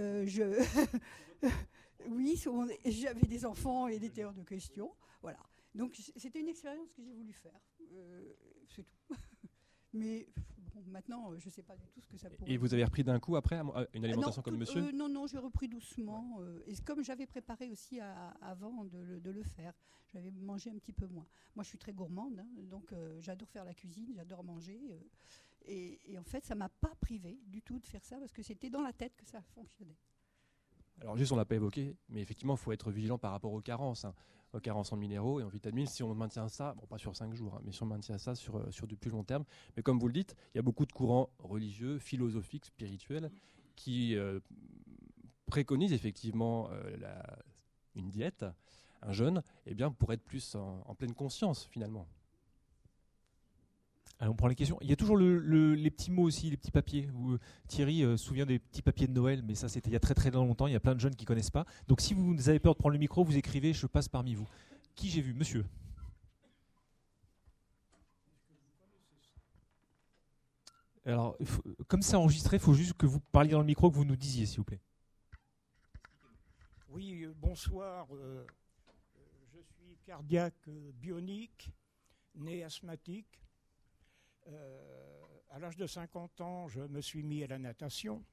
oui, j'avais des enfants et des terres de questions, voilà. Donc c'était une expérience que j'ai voulu faire, c'est tout. Mais bon, maintenant, je ne sais pas du tout ce que ça pourrait. Et vous avez repris d'un coup après une alimentation comme monsieur? Non, j'ai repris doucement. Et comme j'avais préparé aussi avant de le faire, j'avais mangé un petit peu moins. Moi, je suis très gourmande, hein, donc j'adore faire la cuisine, j'adore manger. Et en fait, ça ne m'a pas privé du tout de faire ça parce que c'était dans la tête que ça fonctionnait. Alors juste, on ne l'a pas évoqué, mais effectivement, il faut être vigilant par rapport aux carences. Aux carences en minéraux et en vitamines, si on maintient ça, bon pas sur 5 jours, hein, mais si on maintient ça sur du plus long terme. Mais comme vous le dites, il y a beaucoup de courants religieux, philosophiques, spirituels, qui préconisent effectivement une diète, un jeûne, eh bien, pour être plus en pleine conscience finalement. Alors on prend les questions. Il y a toujours les petits mots aussi, les petits papiers. Thierry se souvient des petits papiers de Noël, mais ça c'était il y a très très longtemps. Il y a plein de jeunes qui ne connaissent pas. Donc si vous avez peur de prendre le micro, vous écrivez, je passe parmi vous. Qui j'ai vu? Monsieur. Alors, comme c'est enregistré, il faut juste que vous parliez dans le micro, que vous nous disiez, s'il vous plaît. Oui, bonsoir. Je suis cardiaque bionique, né asthmatique. À l'âge de 50 ans, je me suis mis à la natation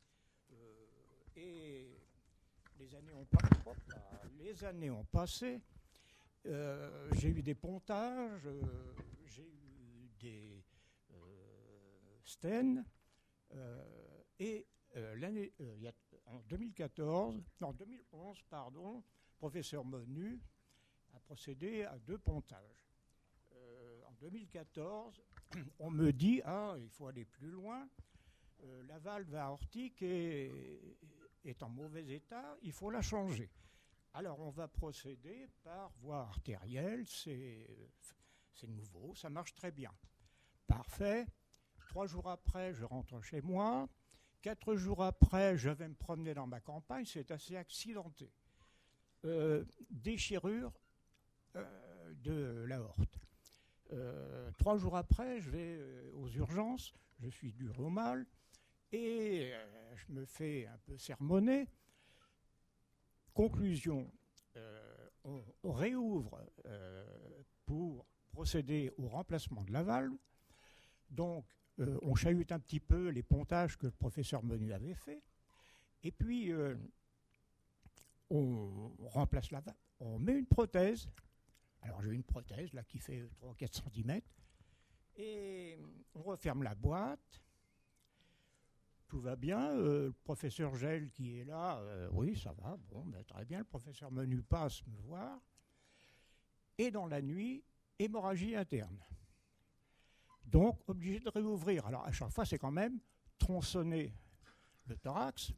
et les années ont passé. J'ai eu des pontages, j'ai eu des stènes et en 2011, professeur Monu a procédé à 2 pontages. En 2014, on me dit il faut aller plus loin. La valve aortique est en mauvais état, il faut la changer. Alors on va procéder par voie artérielle, c'est nouveau, ça marche très bien. Parfait. 3 jours après, je rentre chez moi. 4 jours après, je vais me promener dans ma campagne, c'est assez accidenté. Déchirure de l'aorte. 3 jours après, je vais aux urgences, je suis dur au mal, et je me fais un peu sermonner. Conclusion, on réouvre pour procéder au remplacement de la valve. Donc, on chahute un petit peu les pontages que le professeur Menu avait fait. Et puis, on remplace la valve. On met une prothèse. Alors, j'ai une prothèse là qui fait 3-4 cm. Et on referme la boîte. tout va bien. Le professeur Gel qui est là, oui, ça va, bon, ben, très bien. Le professeur Menu passe me voir. Et dans la nuit, hémorragie interne. Donc, obligé de réouvrir. Alors, à chaque fois, c'est quand même tronçonner le thorax.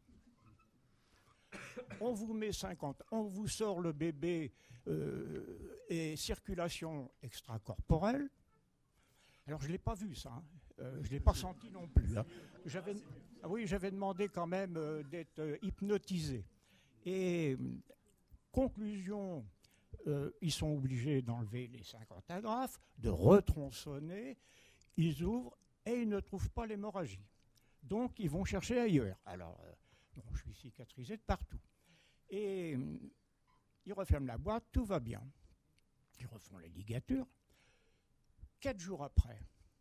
On vous met 50, on vous sort le bébé et circulation extracorporelle. Alors, je ne l'ai pas vu, ça. Hein. Je ne l'ai pas senti non plus. Hein. J'avais demandé quand même d'être hypnotisé. Et conclusion, ils sont obligés d'enlever les 50 agrafes, de retronçonner. Ils ouvrent et ils ne trouvent pas l'hémorragie. Donc, ils vont chercher ailleurs. Alors, je suis cicatrisé de partout. Et ils referment la boîte, tout va bien. Ils refont les ligatures. 4 jours après,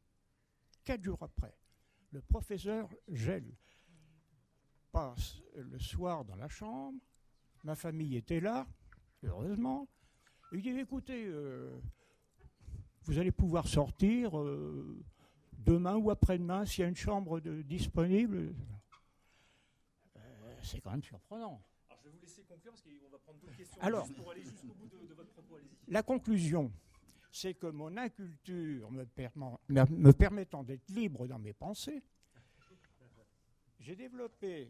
le professeur Gel passe le soir dans la chambre. Ma famille était là, heureusement. Il dit, écoutez, vous allez pouvoir sortir demain ou après-demain s'il y a une chambre disponible. C'est quand même surprenant. Alors je vais vous laisser conclure parce qu'on va prendre d'autres questions. Alors, juste pour aller jusqu'au bout de votre propos, allez-y. La conclusion, c'est que mon inculture me permettant d'être libre dans mes pensées, j'ai développé...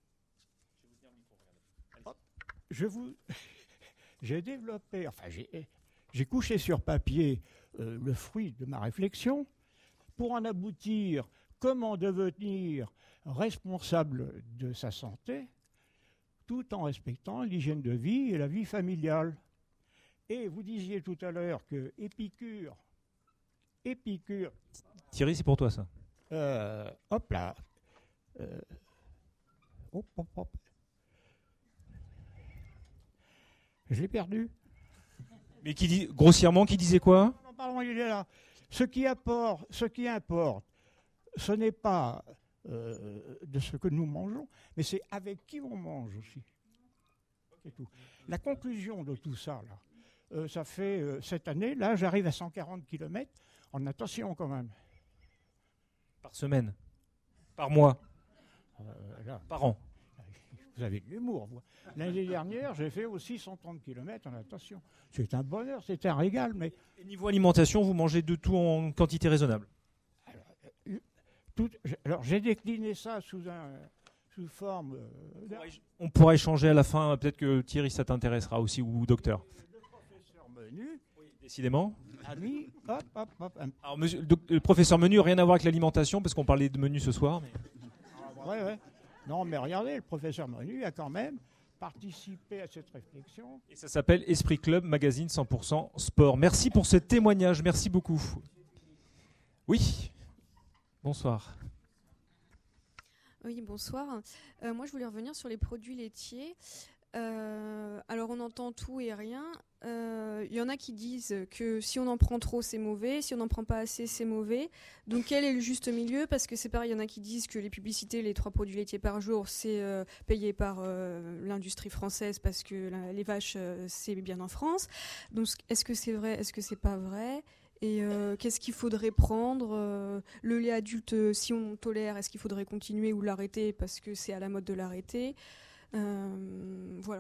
J'ai développé, enfin j'ai couché sur papier le fruit de ma réflexion pour en aboutir comment devenir responsable de sa santé tout en respectant l'hygiène de vie et la vie familiale. Et vous disiez tout à l'heure que Épicure... Thierry, c'est pour toi ça. Hop là. Hop. Je l'ai perdu. Mais grossièrement, qui disait quoi? Non, pardon, il est là. Ce qui importe, ce n'est pas de ce que nous mangeons, mais c'est avec qui on mange aussi. C'est tout. La conclusion de tout ça, là, ça fait cette année, là, j'arrive à 140 km en natation quand même. Par semaine? Par mois? Par an? Vous avez de l'humour, vous. L'année dernière, j'ai fait aussi 130 km en natation. C'est un bonheur, c'est un régal. Mais... Et niveau alimentation, vous mangez de tout en quantité raisonnable? Alors j'ai décliné ça sous forme... On pourra échanger à la fin, peut-être que Thierry, ça t'intéressera aussi, ou docteur. Le professeur Menu... Oui, décidément. A mis... Hop. Alors, le professeur Menu, rien à voir avec l'alimentation, parce qu'on parlait de menu ce soir. Mais... Ouais. Non, mais regardez, le professeur Menu a quand même participé à cette réflexion. Et ça s'appelle Esprit Club, magazine 100% sport. Merci pour ce témoignage, merci beaucoup. Oui, bonsoir. Oui, bonsoir. Moi, je voulais revenir sur les produits laitiers. Alors, on entend tout et rien. Il y en a qui disent que si on en prend trop, c'est mauvais. Si on n'en prend pas assez, c'est mauvais. Donc, quel est le juste milieu? Parce que c'est pareil, il y en a qui disent que les publicités, les 3 produits laitiers par jour, c'est payé par l'industrie française parce que les vaches, c'est bien en France. Donc, est-ce que c'est vrai? Est-ce que c'est pas vrai? Et qu'est-ce qu'il faudrait prendre? Le lait adulte, si on tolère, est-ce qu'il faudrait continuer ou l'arrêter parce que c'est à la mode de l'arrêter? Voilà.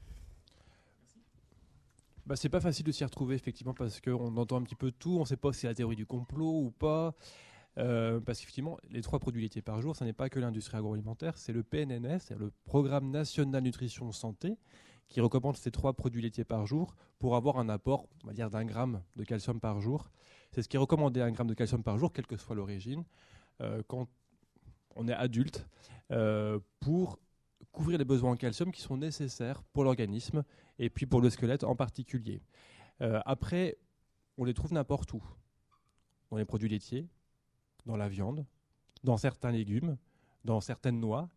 C'est pas facile de s'y retrouver effectivement parce qu'on entend un petit peu tout, on sait pas si c'est la théorie du complot ou pas. Parce qu'effectivement, les 3 produits laitiers par jour, ça n'est pas que l'industrie agroalimentaire, c'est le PNNS, c'est le Programme National Nutrition Santé, qui recommande ces 3 produits laitiers par jour pour avoir un apport, on va dire, d'1 gramme de calcium par jour. C'est ce qui est recommandé, 1 gramme de calcium par jour, quelle que soit l'origine, quand on est adulte, pour couvrir les besoins en calcium qui sont nécessaires pour l'organisme et puis pour le squelette en particulier. Après, on les trouve n'importe où. Dans les produits laitiers, dans la viande, dans certains légumes, dans certaines noix.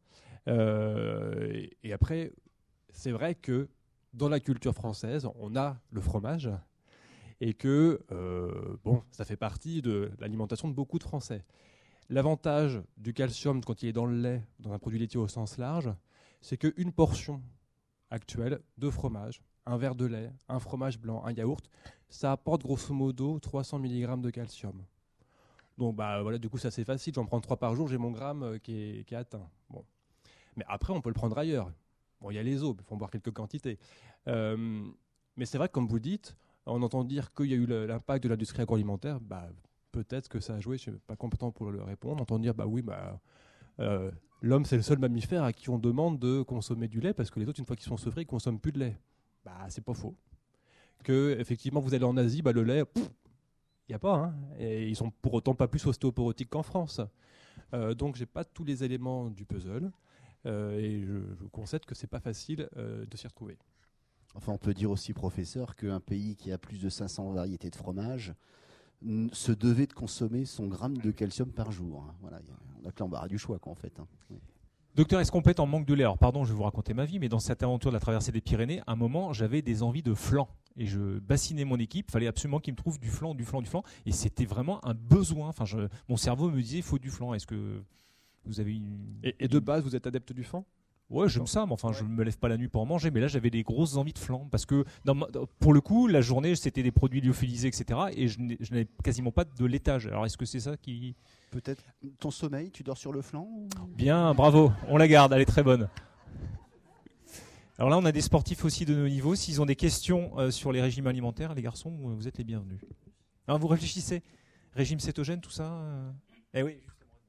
Et après, c'est vrai que dans la culture française, on a le fromage et que ça fait partie de l'alimentation de beaucoup de Français. L'avantage du calcium quand il est dans le lait, dans un produit laitier au sens large, c'est qu'une portion actuelle de fromage, un verre de lait, un fromage blanc, un yaourt, ça apporte grosso modo 300 mg de calcium. Donc voilà, du coup, c'est assez facile. J'en prends 3 par jour, j'ai mon gramme qui est atteint. Bon. Mais après, on peut le prendre ailleurs. Bon, il y a les eaux, il faut en boire quelques quantités. Mais c'est vrai que, comme vous dites, on entend dire qu'il y a eu l'impact de l'industrie agroalimentaire. Peut-être que ça a joué, je ne suis pas compétent pour le répondre. On entend dire, l'homme, c'est le seul mammifère à qui on demande de consommer du lait, parce que les autres, une fois qu'ils sont sevrés, ils ne consomment plus de lait. C'est pas faux. Que, effectivement, vous allez en Asie, le lait, il n'y a pas. Hein, et ils sont pour autant pas plus ostéoporotiques qu'en France. Donc, je n'ai pas tous les éléments du puzzle. Et je concède que c'est pas facile de s'y retrouver. Enfin, on peut dire aussi, professeur, qu'un pays qui a plus de 500 variétés de fromage se devait de consommer son gramme de calcium par jour. Hein. Voilà, on a que l'embarras du choix, quoi, en fait. Hein. Oui. Docteur Escompette, en manque de lait. Alors, pardon, je vais vous raconter ma vie, mais dans cette aventure de la traversée des Pyrénées, à un moment, j'avais des envies de flan. Et je bassinais mon équipe. Il fallait absolument qu'ils me trouvent du flan. Et c'était vraiment un besoin. Enfin, mon cerveau me disait, il faut du flan. Est-ce que vous avez Et de base, vous êtes adepte du flan ? Ouais, j'aime ça, mais enfin, je ne me lève pas la nuit pour en manger. Mais là, j'avais des grosses envies de flan. Parce que, pour le coup, la journée, c'était des produits lyophilisés, etc. Et je n'avais quasiment pas de laitage. Alors, est-ce que c'est ça qui... Peut-être ton sommeil, tu dors sur le flanc ou... Bien, bravo. On la garde, elle est très bonne. Alors là, on a des sportifs aussi de nos niveaux. S'ils ont des questions sur les régimes alimentaires, les garçons, vous êtes les bienvenus. Alors, vous réfléchissez. Régime cétogène, tout ça Eh oui.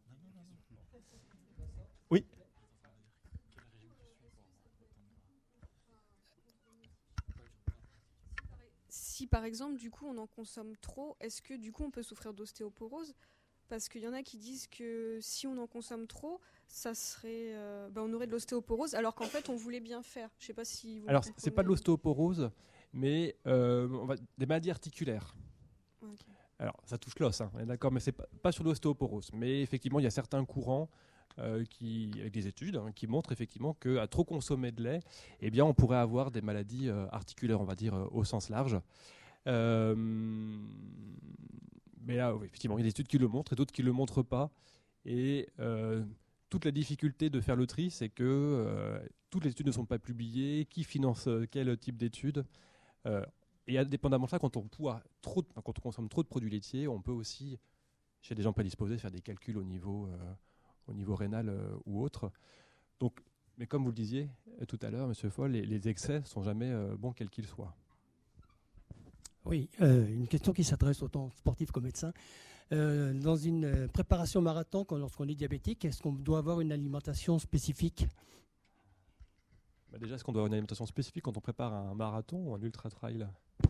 Oui. Si par exemple, du coup, on en consomme trop, est-ce que du coup, on peut souffrir d'ostéoporose ? Parce qu'il y en a qui disent que si on en consomme trop, ça serait, on aurait de l'ostéoporose, alors qu'en fait, on voulait bien faire. Je sais pas si vous. Alors, c'est pas de l'ostéoporose, mais des maladies articulaires. Okay. Alors, ça touche l'os, hein, on est d'accord, mais c'est pas sur l'ostéoporose. Mais effectivement, il y a certains courants avec des études qui montrent effectivement qu'à trop consommer de lait, eh bien, on pourrait avoir des maladies articulaires, on va dire, au sens large. Mais là, oui, effectivement, il y a des études qui le montrent et d'autres qui ne le montrent pas. Et toute la difficulté de faire le tri, c'est que toutes les études ne sont pas publiées, qui finance quel type d'études. Et indépendamment de ça, quand on consomme trop de produits laitiers, on peut aussi, chez des gens prédisposés, faire des calculs au niveau rénal ou autre. Donc, mais comme vous le disiez tout à l'heure, Monsieur Foll, les excès ne sont jamais bons quels qu'ils soient. Oui, une question qui s'adresse autant aux sportifs qu'aux médecins. Dans une préparation marathon, lorsqu'on est diabétique, est-ce qu'on doit avoir une alimentation spécifique ? Déjà, est-ce qu'on doit avoir une alimentation spécifique quand on prépare un marathon ou un ultra-trail ?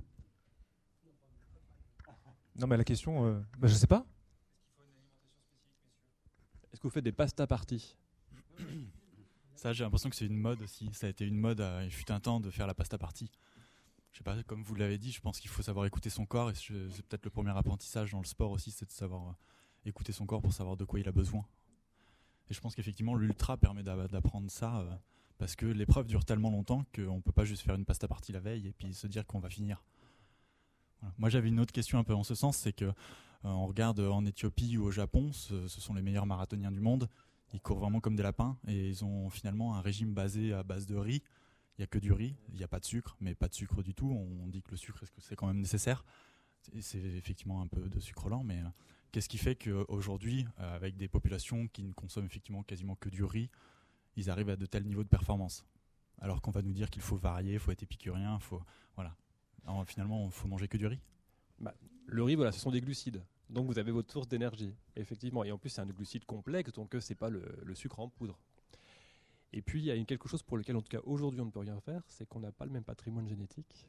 Non, mais la question, je ne sais pas. Est-ce que vous faites des pasta parties ? Ça, j'ai l'impression que c'est une mode aussi. Ça a été une mode, il fut un temps de faire la pasta partie. Je sais pas, comme vous l'avez dit, je pense qu'il faut savoir écouter son corps et c'est peut-être le premier apprentissage dans le sport aussi, c'est de savoir écouter son corps pour savoir de quoi il a besoin. Et je pense qu'effectivement l'ultra permet d'apprendre ça parce que l'épreuve dure tellement longtemps qu'on ne peut pas juste faire une pasta partie la veille et puis se dire qu'on va finir. Voilà. Moi j'avais une autre question un peu en ce sens, c'est que on regarde en Éthiopie ou au Japon, ce sont les meilleurs marathoniens du monde, ils courent vraiment comme des lapins et ils ont finalement un régime basé à base de riz. Il n'y a que du riz, il n'y a pas de sucre, mais pas de sucre du tout. On dit que le sucre, c'est quand même nécessaire. C'est effectivement un peu de sucre lent, mais qu'est-ce qui fait qu'aujourd'hui, avec des populations qui ne consomment effectivement quasiment que du riz, ils arrivent à de tels niveaux de performance ? Alors qu'on va nous dire qu'il faut varier, il faut être épicurien, voilà. Alors, finalement, il faut manger que du riz ? Le riz, voilà, ce sont des glucides. Donc vous avez votre source d'énergie, effectivement. Et en plus, c'est un glucide complexe, donc ce n'est pas le sucre en poudre. Et puis, il y a quelque chose pour lequel, en tout cas, aujourd'hui, on ne peut rien faire, c'est qu'on n'a pas le même patrimoine génétique.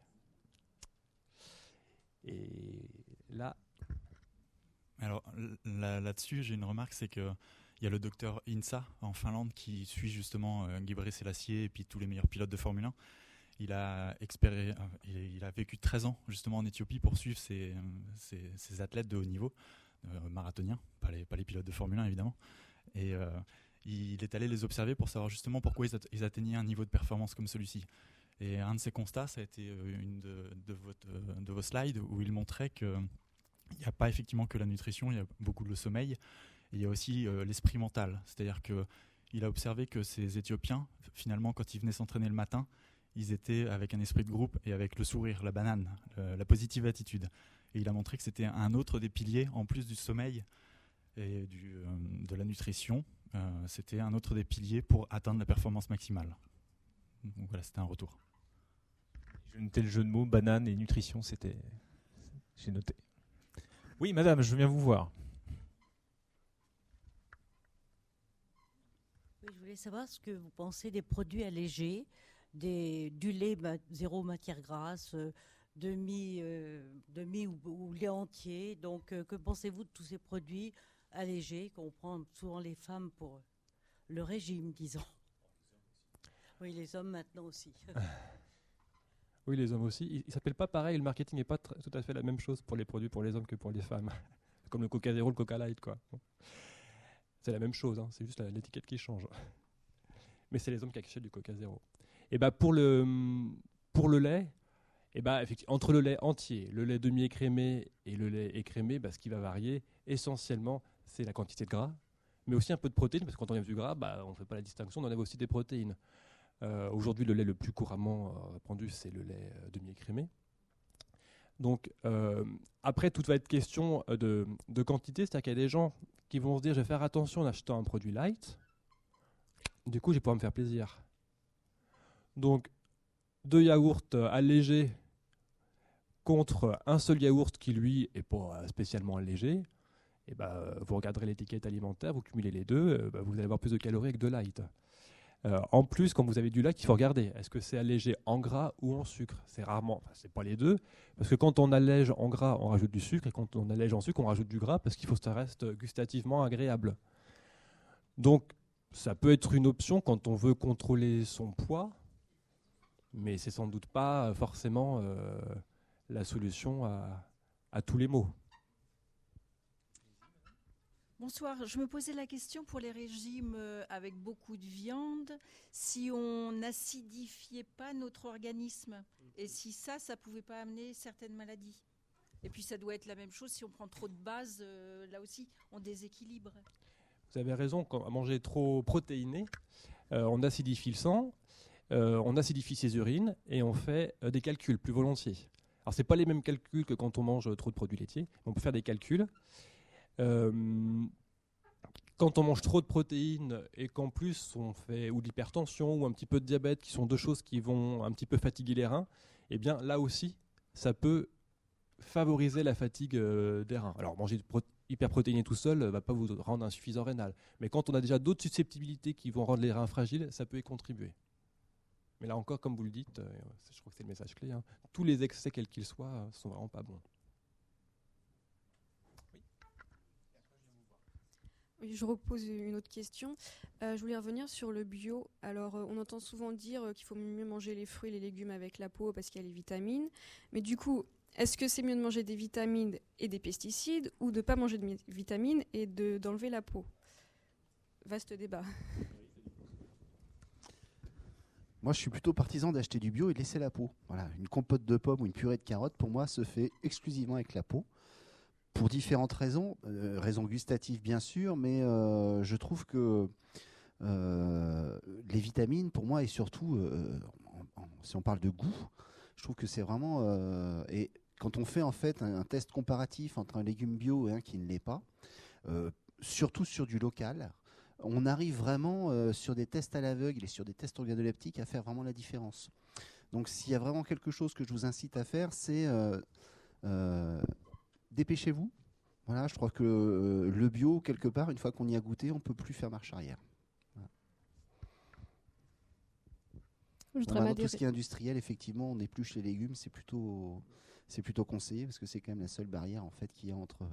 Et là... Alors, là-dessus, j'ai une remarque, c'est qu'il y a le docteur Insa, en Finlande, qui suit justement Gebre Selassie et puis tous les meilleurs pilotes de Formule 1. Il a vécu 13 ans, justement, en Éthiopie pour suivre ces athlètes de haut niveau, marathoniens, pas les pilotes de Formule 1, évidemment. Et... il est allé les observer pour savoir justement pourquoi ils atteignaient un niveau de performance comme celui-ci. Et un de ses constats, ça a été une de vos slides où il montrait qu'il n'y a pas effectivement que la nutrition, il y a beaucoup le sommeil, et il y a aussi l'esprit mental. C'est-à-dire qu'il a observé que ces Éthiopiens, finalement, quand ils venaient s'entraîner le matin, ils étaient avec un esprit de groupe et avec le sourire, la banane, la positive attitude. Et il a montré que c'était un autre des piliers, en plus du sommeil, et de la nutrition, c'était un autre des piliers pour atteindre la performance maximale. Donc voilà, c'était un retour. J'ai noté le jeu de mots, banane et nutrition, j'ai noté. Oui, madame, je viens vous voir. Oui, je voulais savoir ce que vous pensez des produits allégés, du lait zéro matière grasse, demi ou lait entier. Donc, que pensez-vous de tous ces produits allégés qu'on prend souvent les femmes pour le régime, disons? Oui, les hommes maintenant aussi. Oui, les hommes aussi. Il ne s'appelle pas pareil, le marketing n'est pas tout à fait la même chose pour les produits pour les hommes que pour les femmes. Comme le Coca Zéro, le Coca Light, quoi. C'est la même chose, hein, c'est juste l'étiquette qui change. Mais c'est les hommes qui achètent du Coca Zéro. Et bah pour le lait, et bah effectivement, entre le lait entier, le lait demi-écrémé et le lait écrémé, bah, ce qui va varier essentiellement, c'est la quantité de gras, mais aussi un peu de protéines, parce que quand on enlève du gras, bah, on ne fait pas la distinction, on enlève aussi des protéines. Aujourd'hui, le lait le plus couramment répandu, c'est le lait demi-écrémé. Donc, après, tout va être question de quantité, c'est-à-dire qu'il y a des gens qui vont se dire, je vais faire attention en achetant un produit light, du coup, je vais pouvoir me faire plaisir. Donc, 2 yaourts allégés contre un seul yaourt qui, lui, n'est pas spécialement allégé, et vous regarderez l'étiquette alimentaire, vous cumulez les deux, vous allez avoir plus de calories avec de light. En plus, quand vous avez du light, il faut regarder, est-ce que c'est allégé en gras ou en sucre? C'est rarement, c'est pas les deux, parce que quand on allège en gras, on rajoute du sucre, et quand on allège en sucre, on rajoute du gras, parce qu'il faut que ça reste gustativement agréable. Donc, ça peut être une option quand on veut contrôler son poids, mais c'est sans doute pas forcément la solution à tous les maux. Bonsoir, je me posais la question pour les régimes avec beaucoup de viande, si on n'acidifiait pas notre organisme et si ça pouvait pas amener certaines maladies. Et puis ça doit être la même chose si on prend trop de base, là aussi on déséquilibre. Vous avez raison, quand à manger trop protéiné, on acidifie le sang, on acidifie ses urines et on fait des calculs plus volontiers. Alors c'est pas les mêmes calculs que quand on mange trop de produits laitiers, on peut faire des calculs. Quand on mange trop de protéines et qu'en plus on fait ou de l'hypertension ou un petit peu de diabète, qui sont deux choses qui vont un petit peu fatiguer les reins, eh bien là aussi, ça peut favoriser la fatigue des reins. Alors manger hyperprotéiné tout seul ne va pas vous rendre insuffisant rénal. Mais quand on a déjà d'autres susceptibilités qui vont rendre les reins fragiles, ça peut y contribuer. Mais là encore, comme vous le dites, je crois que c'est le message clé, hein, tous les excès, quels qu'ils soient, sont vraiment pas bons. Oui, je repose une autre question. Je voulais revenir sur le bio. Alors, on entend souvent dire qu'il faut mieux manger les fruits et les légumes avec la peau parce qu'il y a les vitamines. Mais du coup, est-ce que c'est mieux de manger des vitamines et des pesticides ou de ne pas manger de vitamines et d'enlever la peau? Vaste débat. Moi, je suis plutôt partisan d'acheter du bio et de laisser la peau. Voilà, une compote de pommes ou une purée de carottes, pour moi, se fait exclusivement avec la peau. Pour différentes raisons, raisons gustatives bien sûr, mais je trouve que les vitamines, pour moi, et surtout, si on parle de goût, je trouve que c'est vraiment... et quand on fait en fait un test comparatif entre un légume bio et un qui ne l'est pas, surtout sur du local, on arrive vraiment sur des tests à l'aveugle et sur des tests organoleptiques à faire vraiment la différence. Donc s'il y a vraiment quelque chose que je vous incite à faire, c'est... dépêchez-vous. Voilà, je crois que le bio, quelque part, une fois qu'on y a goûté, on ne peut plus faire marche arrière. Voilà. Tout ce qui est industriel, effectivement, on épluche les légumes, c'est plutôt conseillé parce que c'est quand même la seule barrière en fait qu'il y a entre.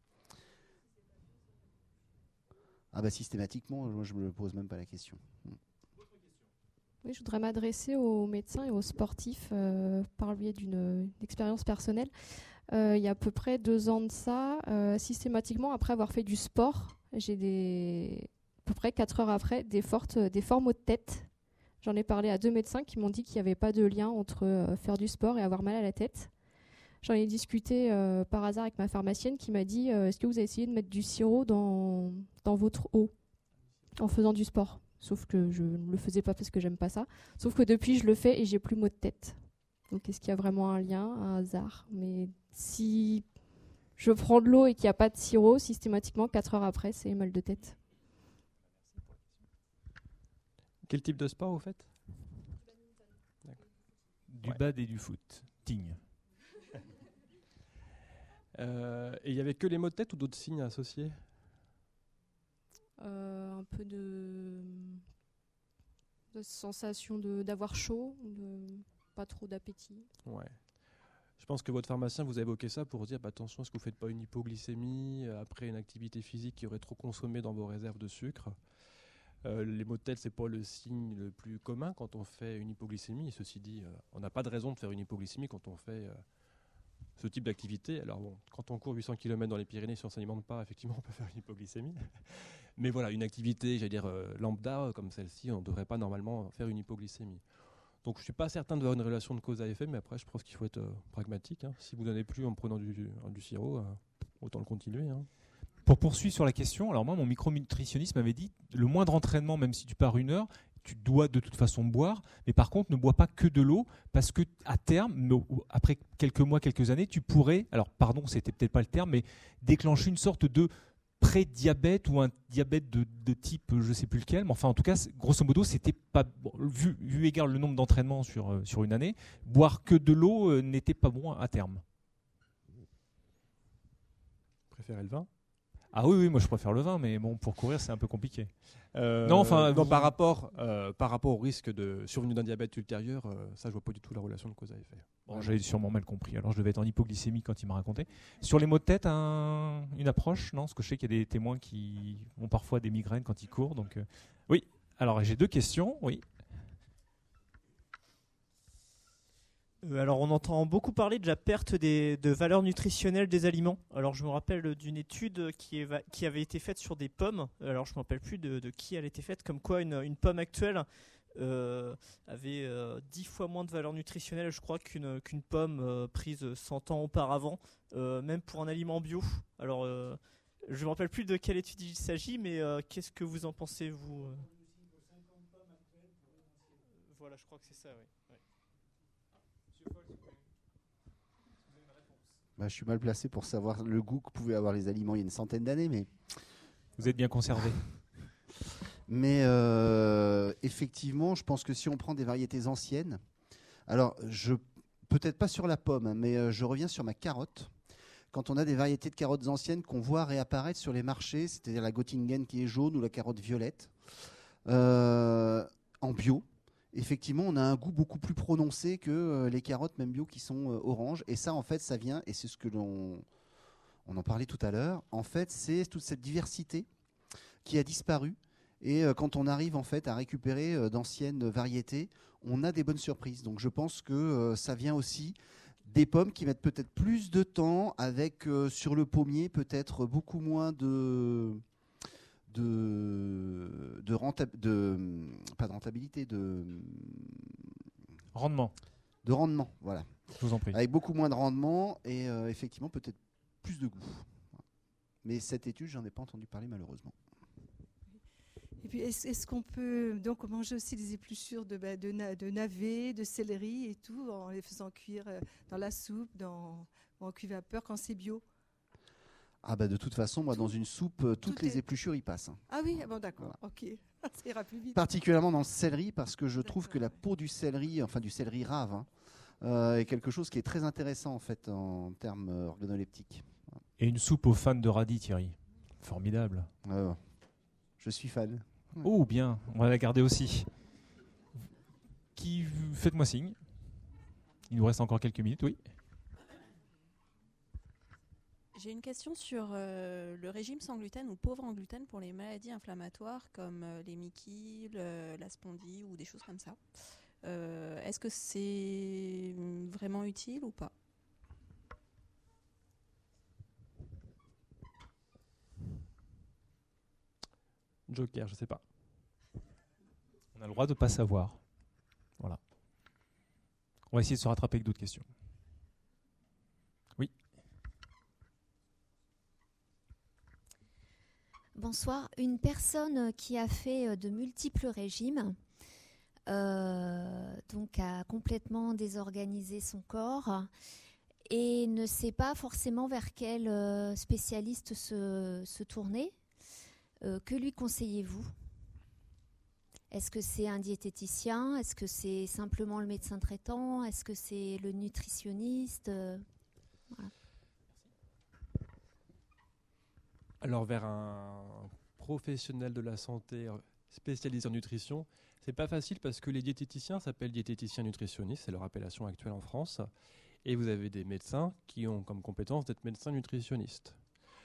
Systématiquement, moi je me pose même pas la question. Oui, je voudrais m'adresser aux médecins et aux sportifs par le biais d'une expérience personnelle. Il y a à peu près 2 ans de ça, systématiquement, après avoir fait du sport, j'ai à peu près 4 heures après des forts maux de tête. J'en ai parlé à 2 médecins qui m'ont dit qu'il n'y avait pas de lien entre faire du sport et avoir mal à la tête. J'en ai discuté par hasard avec ma pharmacienne qui m'a dit est-ce que vous avez essayé de mettre du sirop dans votre eau en faisant du sport? Sauf que je ne le faisais pas parce que j'aime pas ça. Sauf que depuis, je le fais et j'ai plus maux de tête. Donc, est-ce qu'il y a vraiment un lien, un hasard? Mais si je prends de l'eau et qu'il n'y a pas de sirop, systématiquement 4 heures après, c'est mal de tête. Quel type de sport vous faites? Du bad et du foot. Ting. Et il n'y avait que les maux de tête ou d'autres signes associés? Un peu de sensation d'avoir chaud, pas trop d'appétit. Ouais. Je pense que votre pharmacien vous a évoqué ça pour dire attention, est-ce que vous ne faites pas une hypoglycémie après une activité physique qui aurait trop consommé dans vos réserves de sucre. Les maux de tête, ce n'est pas le signe le plus commun quand on fait une hypoglycémie. Et ceci dit, on n'a pas de raison de faire une hypoglycémie quand on fait ce type d'activité. Alors bon, quand on court 800 km dans les Pyrénées, si on ne s'alimente pas, effectivement, on peut faire une hypoglycémie. Mais voilà, une activité, j'allais dire, lambda, comme celle-ci, on ne devrait pas normalement faire une hypoglycémie. Donc je ne suis pas certain d'avoir une relation de cause à effet, mais après, je pense qu'il faut être pragmatique. Hein. Si vous n'en avez plus en prenant du sirop, autant le continuer. Hein. Pour poursuivre sur la question, alors moi, mon micronutritionniste m'avait dit, le moindre entraînement, même si tu pars 1 heure, tu dois de toute façon boire, mais par contre, ne bois pas que de l'eau, parce que à terme, après quelques mois, quelques années, tu pourrais, alors pardon, c'était peut-être pas le terme, mais déclencher une sorte de pré-diabète ou un diabète de type, je ne sais plus lequel, mais enfin en tout cas, grosso modo, c'était pas bon, vu égard le nombre d'entraînements sur une année, boire que de l'eau n'était pas bon à terme. Préférez le vin? Ah oui, moi je préfère le vin, mais bon, pour courir, c'est un peu compliqué. Non, par rapport au risque de survenue d'un diabète ultérieur, ça je vois pas du tout la relation de cause à effet. Bon, j'avais sûrement mal compris. Alors je devais être en hypoglycémie quand il m'a raconté. Sur les maux de tête, une approche, non? Parce que je sais qu'il y a des témoins qui ont parfois des migraines quand ils courent. Donc oui. Alors j'ai 2 questions. Oui. Alors on entend beaucoup parler de la perte de valeur nutritionnelle des aliments. Alors je me rappelle d'une étude qui avait été faite sur des pommes. Alors je ne me rappelle plus de qui elle était faite, comme quoi une pomme actuelle avait 10 fois moins de valeur nutritionnelle, je crois, qu'une pomme prise 100 ans auparavant, même pour un aliment bio. Alors je ne me rappelle plus de quelle étude il s'agit, mais qu'est-ce que vous en pensez, vous? Voilà, je crois que c'est ça, oui. Je suis mal placé pour savoir le goût que pouvaient avoir les aliments il y a une centaine d'années, mais vous êtes bien conservé. Mais effectivement, je pense que si on prend des variétés anciennes, alors peut-être pas sur la pomme, mais je reviens sur ma carotte. Quand on a des variétés de carottes anciennes qu'on voit réapparaître sur les marchés, c'est-à-dire la Göttingen qui est jaune ou la carotte violette, en bio, effectivement, on a un goût beaucoup plus prononcé que les carottes, même bio, qui sont oranges. Et ça, en fait, ça vient, et c'est ce que on en parlait tout à l'heure, en fait, c'est toute cette diversité qui a disparu. Et quand on arrive, en fait, à récupérer d'anciennes variétés, on a des bonnes surprises. Donc, je pense que ça vient aussi des pommes qui mettent peut-être plus de temps, avec sur le pommier peut-être beaucoup moins de rendement, voilà. Je vous en prie. Avec beaucoup moins de rendement et effectivement peut-être plus de goût. Mais cette étude, j'en ai pas entendu parler malheureusement. Et puis est-ce qu'on peut donc manger aussi des épluchures de navets, de céleri et tout, en les faisant cuire dans la soupe, ou en cuit vapeur quand c'est bio? Ah de toute façon, moi, dans une soupe, toutes les épluchures y passent. Ah oui, bon d'accord, voilà. Ok, ça ira plus vite. Particulièrement dans le céleri, parce que je trouve que la peau du céleri, enfin du céleri rave, est quelque chose qui est très intéressant en fait en termes organoleptiques. Et une soupe aux fans de radis, Thierry. Formidable. Je suis fan. Oh bien, on va la garder aussi. Faites-moi signe. Il nous reste encore quelques minutes, oui. J'ai une question sur le régime sans gluten ou pauvre en gluten pour les maladies inflammatoires comme les Mickey, la spondie ou des choses comme ça. Est-ce que c'est vraiment utile ou pas? Joker, je sais pas. On a le droit de ne pas savoir. Voilà. On va essayer de se rattraper avec d'autres questions. Oui. Bonsoir. Une personne qui a fait de multiples régimes, donc a complètement désorganisé son corps et ne sait pas forcément vers quel spécialiste se tourner. Que lui conseillez-vous ? Est-ce que c'est un diététicien ? Est-ce que c'est simplement le médecin traitant ? Est-ce que c'est le nutritionniste ? Voilà. Alors vers un professionnel de la santé spécialisé en nutrition, c'est pas facile parce que les diététiciens s'appellent diététiciens nutritionnistes, c'est leur appellation actuelle en France, et vous avez des médecins qui ont comme compétence d'être médecins nutritionnistes.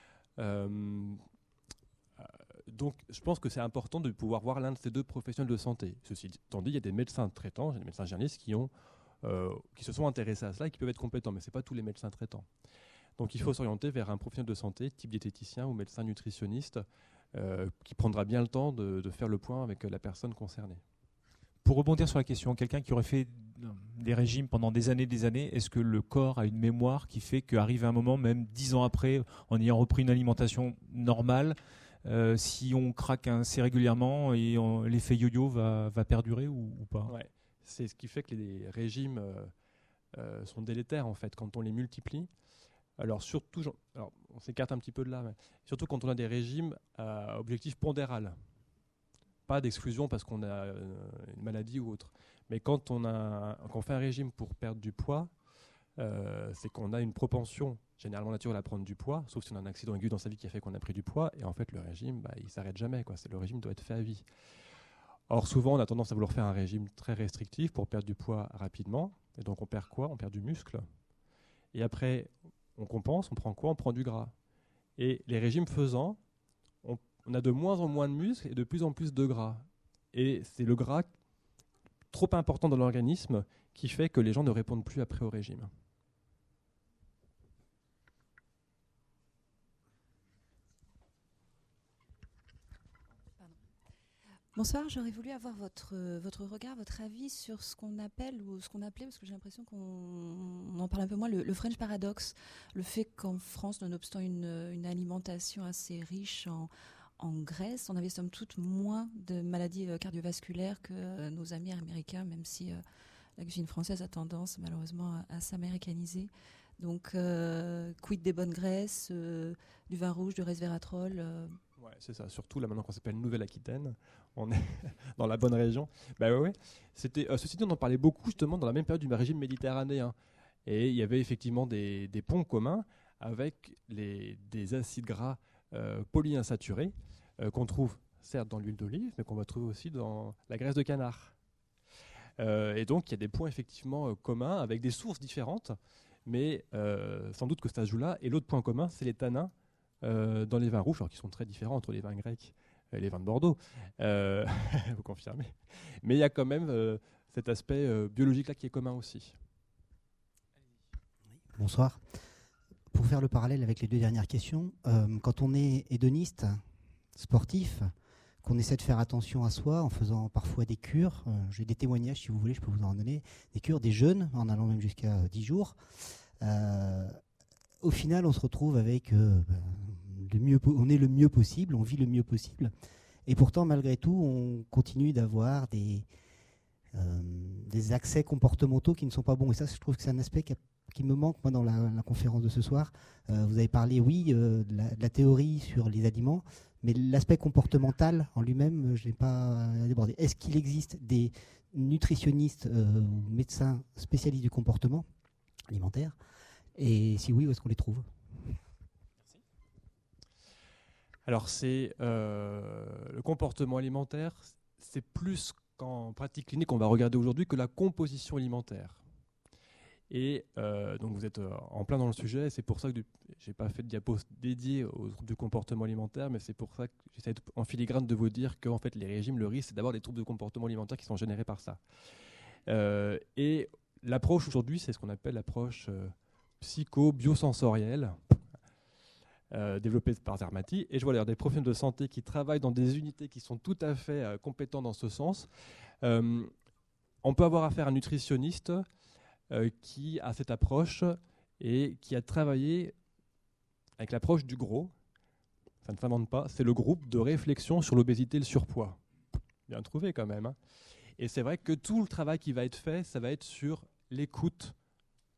Donc je pense que c'est important de pouvoir voir l'un de ces deux professionnels de santé. Ceci étant dit, il y a des médecins traitants, des médecins généralistes qui se sont intéressés à cela et qui peuvent être compétents, mais ce n'est pas tous les médecins traitants. Donc il faut s'orienter vers un professionnel de santé, type diététicien ou médecin nutritionniste, qui prendra bien le temps de faire le point avec la personne concernée. Pour rebondir sur la question, quelqu'un qui aurait fait des régimes pendant des années, est-ce que le corps a une mémoire qui fait qu'arrive un moment, même 10 ans après, en ayant repris une alimentation normale, si on craque assez régulièrement, et l'effet yo-yo va perdurer ou pas ? Ouais. C'est ce qui fait que les régimes sont délétères en fait, quand on les multiplie. Alors surtout, on s'écarte un petit peu de là, mais surtout quand on a des régimes à objectif pondéral. Pas d'exclusion parce qu'on a une maladie ou autre. Mais quand on fait un régime pour perdre du poids, c'est qu'on a une propension généralement naturelle à prendre du poids, sauf si on a un accident aigu dans sa vie qui a fait qu'on a pris du poids. Et en fait, le régime, il ne s'arrête jamais. Le régime doit être fait à vie. Or, souvent, on a tendance à vouloir faire un régime très restrictif pour perdre du poids rapidement. Et donc, on perd quoi ? On perd du muscle. Et après, on compense, on prend quoi ? On prend du gras. Et les régimes faisant, on a de moins en moins de muscles et de plus en plus de gras. Et c'est le gras trop important dans l'organisme qui fait que les gens ne répondent plus après au régime. Bonsoir, j'aurais voulu avoir votre regard, votre avis sur ce qu'on appelle ou ce qu'on appelait, parce que j'ai l'impression qu'on en parle un peu moins, le French Paradox, le fait qu'en France, nonobstant une alimentation assez riche en graisse, on avait somme toute moins de maladies cardiovasculaires que nos amis américains, même si la cuisine française a tendance malheureusement à s'américaniser. Donc, quid des bonnes graisses, du vin rouge, du resveratrol Ouais, c'est ça. Surtout là maintenant qu'on s'appelle Nouvelle-Aquitaine, on est dans la bonne région. Ouais. Ceci dit, on en parlait beaucoup justement dans la même période du régime méditerranéen. Et il y avait effectivement des ponts communs avec des acides gras polyinsaturés qu'on trouve certes dans l'huile d'olive, mais qu'on va trouver aussi dans la graisse de canard. Et donc il y a des points effectivement communs avec des sources différentes, mais sans doute que ça se joue là. Et l'autre point commun, c'est les tanins dans les vins rouges, alors qui sont très différents entre les vins grecs et les vins de Bordeaux, vous confirmez. Mais il y a quand même cet aspect biologique là qui est commun aussi. Bonsoir. Pour faire le parallèle avec les deux dernières questions, quand on est hédoniste, sportif, qu'on essaie de faire attention à soi en faisant parfois des cures, j'ai des témoignages si vous voulez, je peux vous en donner, des cures, des jeûnes, en allant même jusqu'à 10 jours, au final on se retrouve avec on est le mieux possible, on vit le mieux possible, et pourtant malgré tout on continue d'avoir des accès comportementaux qui ne sont pas bons, et ça je trouve que c'est un aspect qui me manque moi dans la conférence de ce soir. Vous avez parlé de la théorie sur les aliments, mais l'aspect comportemental en lui-même je n'ai pas débordé. Est-ce qu'il existe des nutritionnistes ou médecins spécialistes du comportement alimentaire, et si oui, où est-ce qu'on les trouve? Alors c'est le comportement alimentaire, c'est plus qu'en pratique clinique on va regarder aujourd'hui que la composition alimentaire. Et donc vous êtes en plein dans le sujet, c'est pour ça que j'ai pas fait de diapo dédié aux troubles du comportement alimentaire, mais c'est pour ça que j'essaie en filigrane de vous dire qu'en fait les régimes, le risque c'est d'avoir des troubles de comportement alimentaire qui sont générés par ça. Et l'approche aujourd'hui, c'est ce qu'on appelle l'approche psycho-biosensorielle, développée par Zermati. Et je vois d'ailleurs des professionnels de santé qui travaillent dans des unités qui sont tout à fait compétents dans ce sens. On peut avoir affaire à un nutritionniste qui a cette approche et qui a travaillé avec l'approche du GROS. Ça ne s'invente pas, c'est le groupe de réflexion sur l'obésité et le surpoids. Bien trouvé quand même. Hein. Et c'est vrai que tout le travail qui va être fait, ça va être sur l'écoute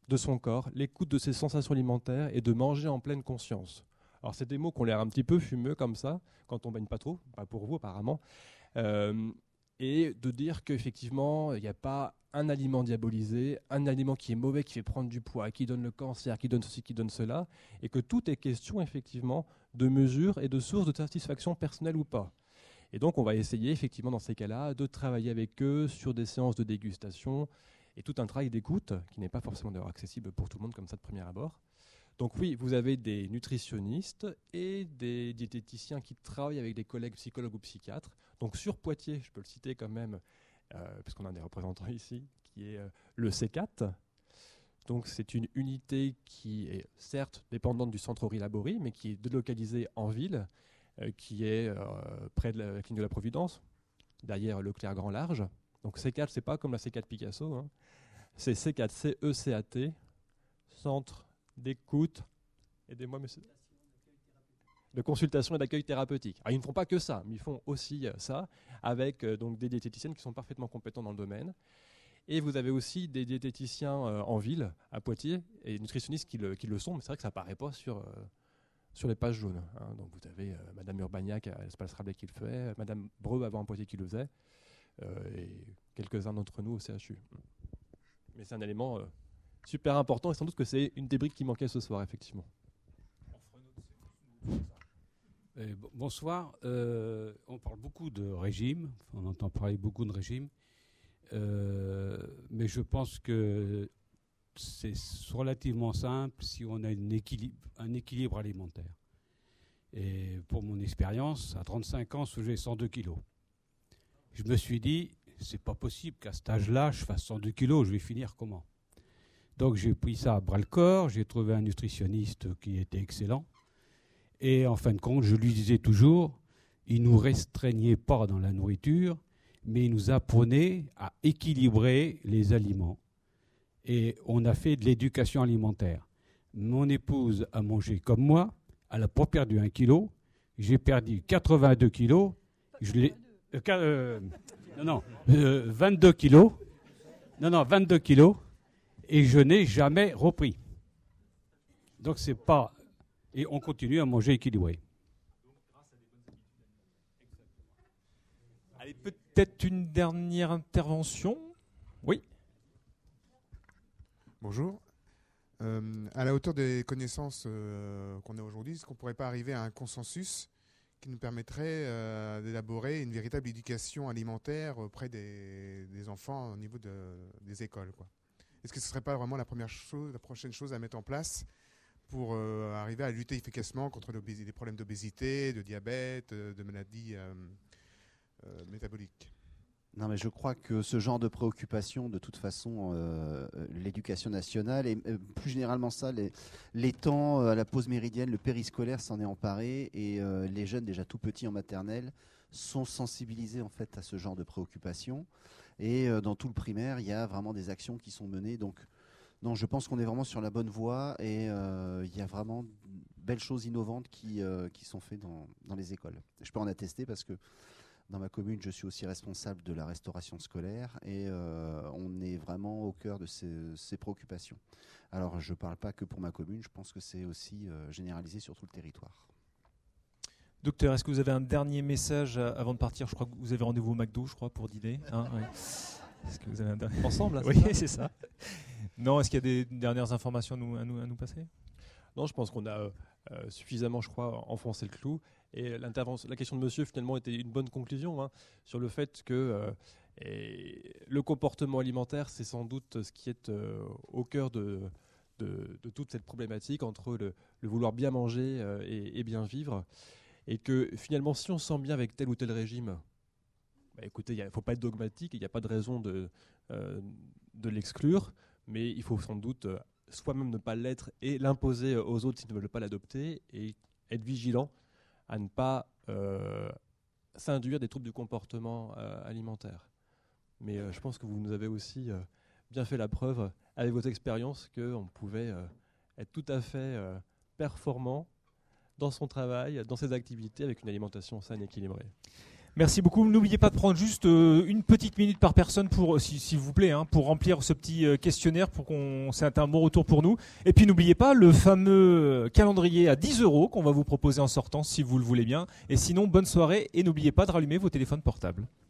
de son corps, l'écoute de ses sensations alimentaires et de manger en pleine conscience. Alors c'est des mots qui ont l'air un petit peu fumeux comme ça, quand on baigne pas trop, pas pour vous apparemment, et de dire qu'effectivement il n'y a pas un aliment diabolisé, un aliment qui est mauvais, qui fait prendre du poids, qui donne le cancer, qui donne ceci, qui donne cela, et que tout est question effectivement de mesure et de source de satisfaction personnelle ou pas. Et donc on va essayer effectivement dans ces cas-là de travailler avec eux sur des séances de dégustation et tout un travail d'écoute qui n'est pas forcément d'ailleurs accessible pour tout le monde comme ça de premier abord. Donc oui, vous avez des nutritionnistes et des diététiciens qui travaillent avec des collègues psychologues ou psychiatres. Donc sur Poitiers, je peux le citer quand même, puisqu'on a des représentants ici, qui est le C4. Donc c'est une unité qui est certes dépendante du centre Ori-Laborie, mais qui est délocalisée en ville, qui est près de la clinique de la Providence, derrière Leclerc Grand Large. Donc C4, c'est pas comme la C4 Picasso, hein. C'est C4, C-E-C-A-T, centre d'écoute, aidez-moi monsieur, de consultation et d'accueil thérapeutique. Alors, ils ne font pas que ça, mais ils font aussi ça avec donc des diététiciennes qui sont parfaitement compétents dans le domaine. Et vous avez aussi des diététiciens en ville, à Poitiers, et nutritionnistes qui le sont, mais c'est vrai que ça ne paraît pas sur les pages jaunes. Hein. Donc vous avez Madame Urbagnac à l'Espace Rabelais qui le fait, Madame Breu avant à Poitiers qui le faisait, et quelques-uns d'entre nous au CHU. Mais c'est un élément super important, et sans doute que c'est une des briques qui manquait ce soir, effectivement. Bonsoir. On parle beaucoup de régime, on entend parler beaucoup de régime, mais je pense que c'est relativement simple si on a un équilibre alimentaire. Et pour mon expérience, à 35 ans, j'ai 102 kilos. Je me suis dit, c'est pas possible qu'à cet âge-là, je fasse 102 kilos, je vais finir comment ? Donc j'ai pris ça à bras-le-corps, j'ai trouvé un nutritionniste qui était excellent. Et en fin de compte, je lui disais toujours, il ne nous restreignait pas dans la nourriture, mais il nous apprenait à équilibrer les aliments. Et on a fait de l'éducation alimentaire. Mon épouse a mangé comme moi, elle n'a pas perdu 1 kilo, j'ai perdu 82 kilos, 22 kilos, 22 kilos, et je n'ai jamais repris. Donc c'est pas... Et on continue à manger équilibré. Allez, peut-être une dernière intervention. Oui. Bonjour. À la hauteur des connaissances qu'on a aujourd'hui, est-ce qu'on ne pourrait pas arriver à un consensus qui nous permettrait d'élaborer une véritable éducation alimentaire auprès des enfants au niveau des écoles, quoi. Est-ce que ce ne serait pas vraiment la prochaine chose à mettre en place pour arriver à lutter efficacement contre les problèmes d'obésité, de diabète, de maladies métaboliques? Non, mais je crois que ce genre de préoccupation, de toute façon, l'éducation nationale et plus généralement ça, les temps à la pause méridienne, le périscolaire s'en est emparé et les jeunes déjà tout petits en maternelle sont sensibilisés en fait à ce genre de préoccupation. Et dans tout le primaire, il y a vraiment des actions qui sont menées. Donc, non, je pense qu'on est vraiment sur la bonne voie et il y a vraiment de belles choses innovantes qui sont faites dans les écoles. Je peux en attester parce que dans ma commune, je suis aussi responsable de la restauration scolaire et on est vraiment au cœur de ces préoccupations. Alors, je ne parle pas que pour ma commune, je pense que c'est aussi généralisé sur tout le territoire. Docteur, est-ce que vous avez un dernier message avant de partir? Je crois que vous avez rendez-vous au McDo, je crois, pour dîner. Hein, ouais. Est-ce que vous avez un dernier... Ensemble, là, oui, c'est ça. Non, est-ce qu'il y a des dernières informations à nous passer? Non, je pense qu'on a suffisamment, je crois, enfoncé le clou. Et la question de monsieur, finalement, était une bonne conclusion, hein, sur le fait que le comportement alimentaire, c'est sans doute ce qui est au cœur de toute cette problématique entre le vouloir bien manger et bien vivre. Et que finalement, si on se sent bien avec tel ou tel régime, bah, écoutez, il ne faut pas être dogmatique, il n'y a pas de raison de l'exclure, mais il faut sans doute soi-même ne pas l'être et l'imposer aux autres s'ils ne veulent pas l'adopter et être vigilant à ne pas s'induire des troubles du comportement alimentaire. Mais je pense que vous nous avez aussi bien fait la preuve avec votre expérience qu'on pouvait être tout à fait performant dans son travail, dans ses activités, avec une alimentation saine et équilibrée. Merci beaucoup. N'oubliez pas de prendre juste une petite minute par personne pour, s'il vous plaît, pour remplir ce petit questionnaire c'est un bon retour pour nous. Et puis n'oubliez pas le fameux calendrier à 10 € qu'on va vous proposer en sortant si vous le voulez bien. Et sinon, bonne soirée et n'oubliez pas de rallumer vos téléphones portables.